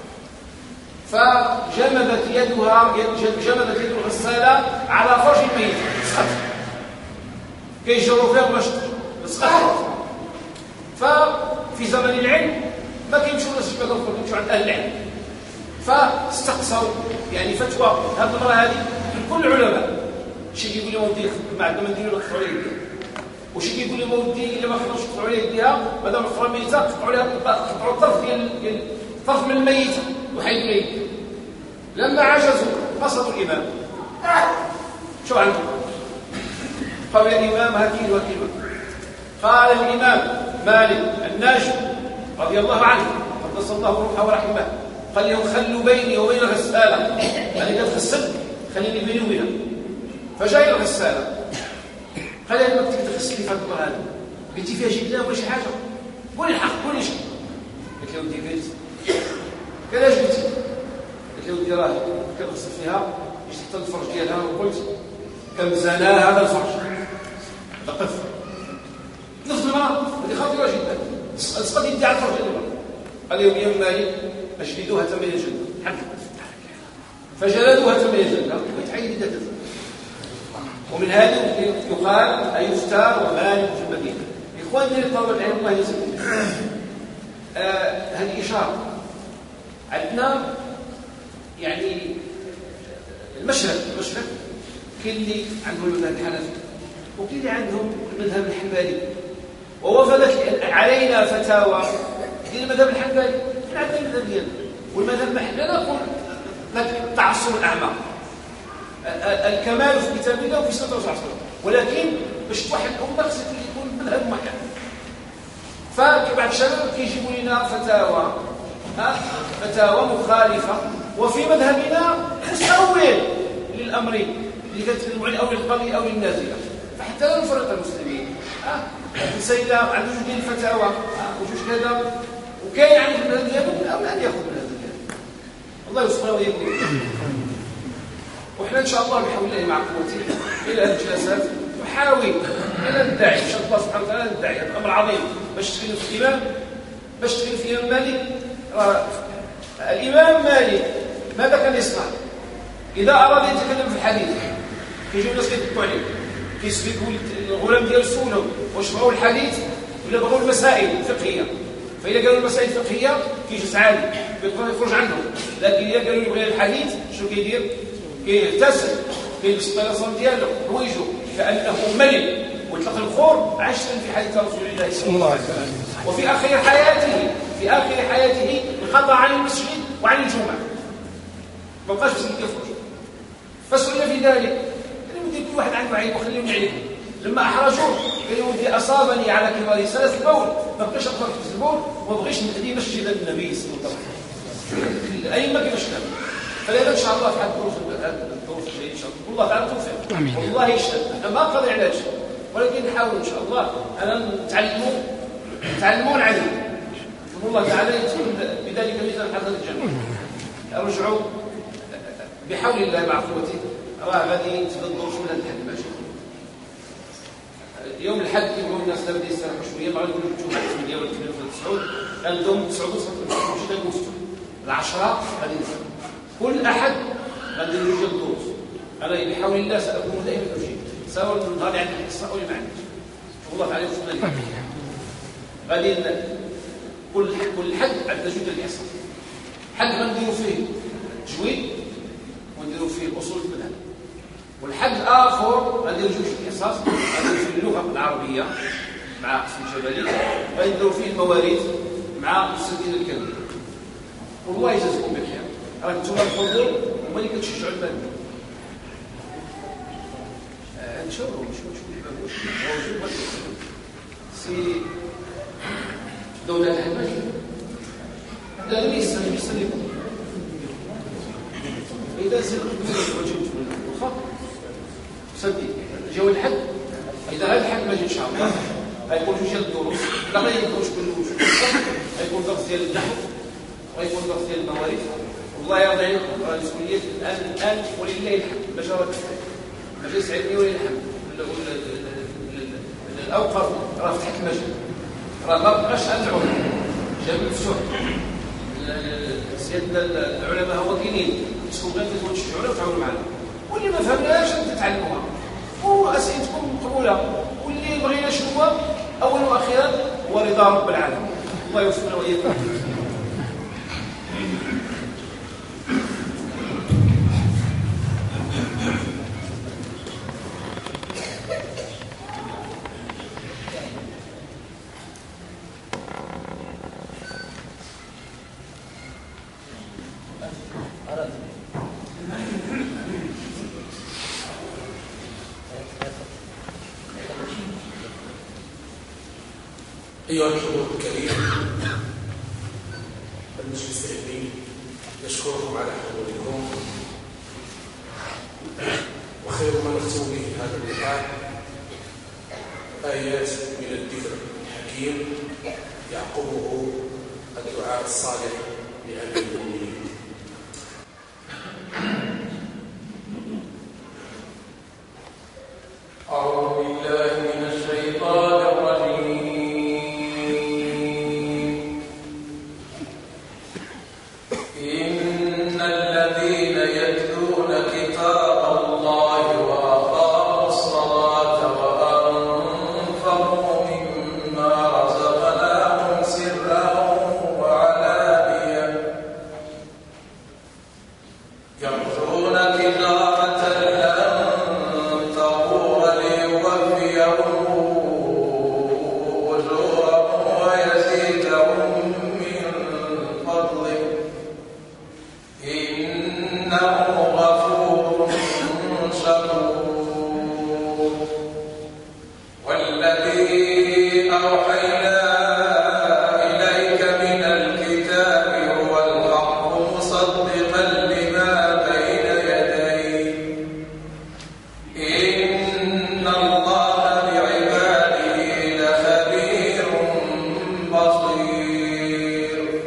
فجمدت يد الغساله على فرج الميت سقط، كيجروا فيها باش تسقط. ففي زمن العلم ما كيمشيو الناس يشبكوا كيمشيو عند اهل العلم، فاستقصوا يعني فتوى هذه المراه هذه لكل العلماء. شي كيقول لي ودي ما عندنا ما نديروا نقطعوا عليه يديها، وشي كيقول لي ودي الا ما خرجش نقطعوا عليه يديها مادام الاخرى ميته قطعوا عليها قطعوا الطرف ديال الطرف من الميته وحيد الميت. لما عجزوا قصدوا الامام شو عندهم؟ قال يا امام هكذا وكذا. قال الامام مالك الناجي رضي الله عنه قدس الله روحه ورحمه، قال لهم خلوا بيني وبين الغساله، يعني كتغسل خليني بيني وبينها. فجاء الغساله قال لها ما كنت تغسلي في الدار هذا، قلتي فيها شي كلام ولا شي حاجه؟ قولي الحق قولي شي. قلت له ودي قلت قال اش قلتي؟ قلت له ودي راه كنغسل فيها جيت حتى الفرج ديالها وقلت كمزنا هذا الفرج لقف نفس المرأة هذه خطيرة جدا، سقط يدي على الفرج ديال المرأة. قال يوم يوم مالي اجلدوها 8 جلدة، فجلدوها 8 جلدة وتحيد يدها. ومن هذا يقال أيفتار ومالك في المدينة. إخواني طلبة العلم الله يجزيكم هذه إشارة. عندنا يعني المشرق كاين اللي عندهم المذهب الحنفي وكاين اللي عندهم المذهب الحنبلي، ووفدت علينا فتاوى ديال المذهب الحنبلي من عندنا المذهب ديالنا. والمذهب الحنبلي لا نقول التعصب الأعمى، الكمال في كتاب الله وفي سنة الرسول صلى الله عليه وسلم، ولكن باش توحد الأمة خصك يكون مذهب واحد. فبعض الشباب كيجيبوا لنا فتاوى مخالفة، وفي مذهبنا مستول للأمر اللي كتكلموا على أو للقوي أو للنازلة، فحتى لا نفرق المسلمين. السيدة عنده جوج ديال الفتاوى وجوج كذا، وكاين عنده المذهب ديالو أو لا ياخذ المذهب ديالو. الله يوفقنا ويهدينا. وإحنا إن شاء الله بحول الله مع قوته إلى هذه الجلسات نحاول ندعي ان شاء الله سبحانه وتعالى ندعي هذا امر عظيم باش تخلوا في الامام مالك. الامام مالك ماذا كان يصنع؟ اذا اراد يتكلم في الحديث كيجيو الناس كيطبقوا عليه كيسبقوا الغلام ديالو سولهم واش بغاو الحديث ولا بغاو المسائل الفقهيه. فإذا قالوا المسائل الفقهية كيجلس عالي يخرج عنهم، لكن إذا قالوا يبغي الحديث شو كيدير؟ كيغتسل كيلبس الطلاسم ديالو حوايجو كأنه ملك ويطلق البخور عشرا في حديث رسول الله صلى الله عليه وسلم. وفي آخر حياته انقطع عن المسجد وعن الجمعة ما بقاش مسجد يخرج. فسئل في ذلك كل واحد عنده عيب وخليهم يعيبوا. لما احرجوه قال ودي اصابني على كبار سلس البول ما بقاش اقدر في البول وما بغيش ندي مسجد النبي صلى الله عليه وسلم. الائمه كيفاش كانوا. فلذا ان شاء الله في الظروف الجايه ان شاء الله والله تعالى توفيق والله يشهد. احنا ما قضي علاج ولكن نحاول ان شاء الله ان نتعلمون عليه والله تعالى يكون بذلك ميزان حسن الجنه. ارجعوا بحول الله مع قوته راه غادي تبدا الظروف ولا نتحدى ماشي. يوم الحد يقولوا الناس لا بدا يستراحوا شويه ما غادي يقولوا الجمعه 8 ولا 8 ولا 9 عندهم 9 مش غنوفتوا العشرة غادي نزل كل احد غادي يجي الدروس. انا بحول الله ساكون دائما ارجع سواء نهار عند الاحصاء ولا ما عندش والله تعالى يوفقنا. غادي كل حد عندنا جهد الاحصاء حد غنديروا فيه تجويد ونديروا فيه اصول المذهب والحد اخر غنديروا جوج القصص غنديروا فيه اللغه العربيه مع قسم الجبلي غنديروا فيه المواريث مع السدين الكبير. والله يجازيكم بخير راه نتوما الحضور هما اللي كتشجعوا المال. نشوفوا الحباب سي دوله الحمايه لا يسلم إذا سلمت وجبت الخط صدق جاو الحد. إذا هذا الحد ما جا إن شاء الله غيكون جوج ديال الدروس لا غيكونش كل وجه غيكون درس ديال النحو وغيكون درس ديال المواريث. والله يرضي عليكم راه المسؤوليات الآن ولله الحمد بشرة ما يسعدني ولله الحمد. الأوقاف راه فتحت المجال راه ما بقاش أدعو جاب مفتوح. سيادنا العلماء هو كاينين تكون غير تشجعونا وتعاونوا معنا واللي ما فهمناش تتعلموها واسئلتكم مقبوله واللي بغينا شنو هو اولا واخيرا هو رضا رب العالمين. الله يوفقنا واياكم. أيها الحضور الكريم المجلس العلمي نشكركم على حضوركم وخير ما نختم به هذا اللقاء آيات من الذكر الحكيم يعقبه الدعاء الصالح لأبي المؤمنين. أعوذ بالله من الشيطان الرجيم. إن الذين يتلون كتاب الله وأقاموا الصلاة وأنفقوا مما رزقناهم سرا وعلانية يرجون تجارة لن تبور ليوفيهم أجورهم ويزيدهم من فضله إنه غفور شكور. والذي أوحينا إليك من الكتاب هو الحق مصدقا لما بين يديه إن الله بعباده لخبير بصير.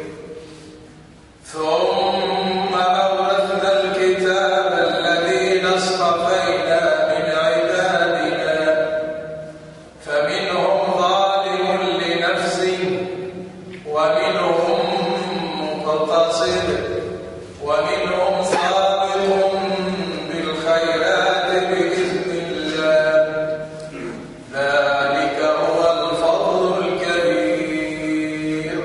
ثم أورثنا الكتاب الذين اصطفينا من عبادنا فمنهم ظالم لنفسه ومنهم مقتصد ومنهم سابق بالخيرات بإذن الله ذلك هو الفضل الكبير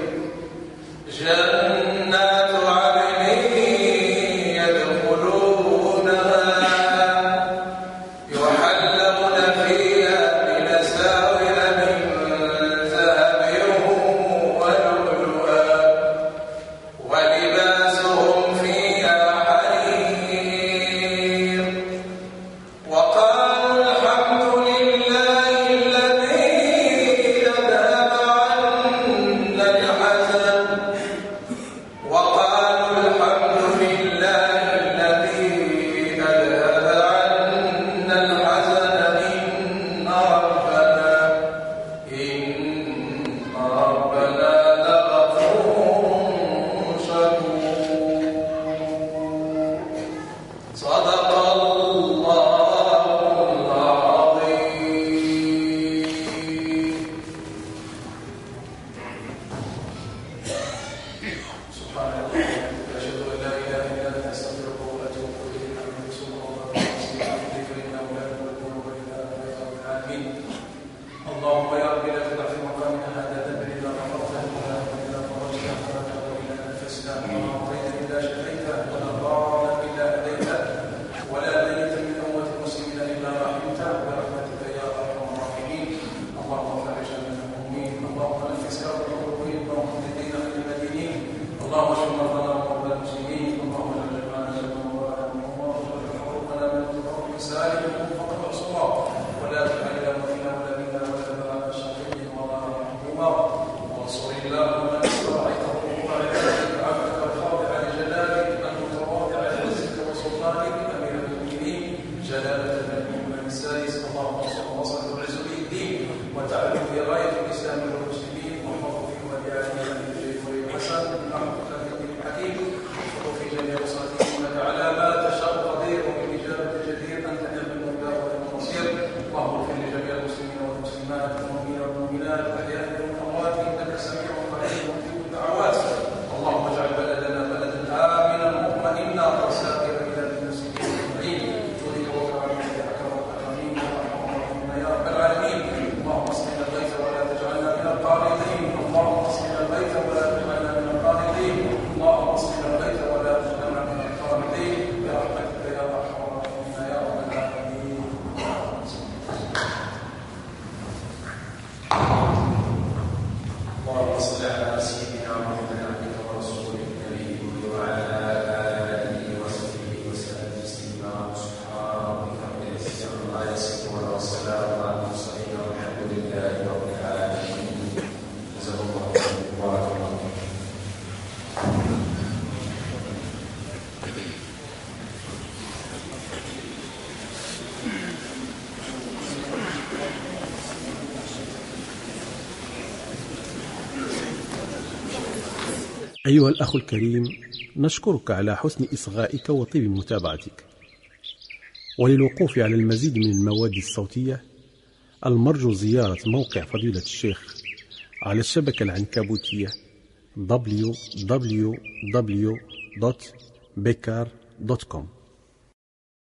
جنات عدن يدخلونها يحلون فيها من أساور من ذهب ولؤلؤا ولباسهم فيها حرير وقالوا الحمد لله الذي أذهب عنا الحزن وقالوا الحمد لله الذي أذهب عنا الحزن إن ربنا لغفور شكور صدق الله العظيم. سبحانك أشهد أن لا إله إلا أنت أستغفرك وأتوب إليك. صلى الله عليه وسلم فإنه لا يذكر إلا أنت يا رب العالمين. اللهم يا رب لا تدع في مقامنا هذا ذنبا إلا غفرته ولا هما إلا فرجته ولا تقدر إلا أنفسنا ولا مريضا إلا شفيته ولا ضالا إلا هديته ولا ميتا من أموات المسلمين إلا رحمته برحمتك يا أرحم الراحمين. اللهم فرج عن المهمومين اللهم نفس كرب المكروبين اللهم اهدنا خير المدينين اللهم اشف مرضانا ومرضى المسلمين اللهم اجعل جمعنا جمعا مباركا واجعل حقوقنا من التفرق سالما وفقا معصوما ولا تجعل لنا فينا ولا منا ولا بلغنا شقيا ولا محروما وانصر اللهم من استطعته وعلى ذلك عبدك الخاضع لجلالك المتواضع لعزك وسلطانك امير المؤمنين جلاله الملك من السادس اللهم صل وسلم وعز به الدين وتعلم في غايه الاسلام والمسلمين واحفظه في وديعه حسن نحمدك بالدين الحكيم وفي جميع وصاته انك على ما تشاء قدير وبالاجابه جدير انت نعم المولى ونعم النصير. اللهم اغفر لجميع المسلمين والمسلمات والمؤمنين والمؤمنات الاحياء منهم والاموات انك سميع قريب مجيب الدعوات. اللهم اجعل بلدنا بلدا امنا مطمئنا وسائر بلاد المسلمين اجمعين جودك وكرمك يا اكرم الاكرمين وارحم الراحمين يا رب العالمين. اللهم اسقنا الغيث ولا تجعلنا من القانطين اللهم اسقنا الغيث ولا تجعلنا من القانطين اللهم اسقنا الغيث ولا تجعلنا من القانطين برحمتك يا ارحم الراحمين يا رب العالمين. اللهم صل على سيدنا محمد عبدك ورسولك النبي وعلى اله وصحبه وسلم تسليما سبحان ربك رب العزه عما يصفون والسلام على المرسلين والحمد لله رب العالمين. جزاكم الله خيرا وبارك الله فيكم. أيها الأخ الكريم، نشكرك على حسن إصغائك وطيب متابعتك. وللوقوف على المزيد من المواد الصوتية المرجو زيارة موقع فضيلة الشيخ على الشبكة العنكبوتية www.bekar.com.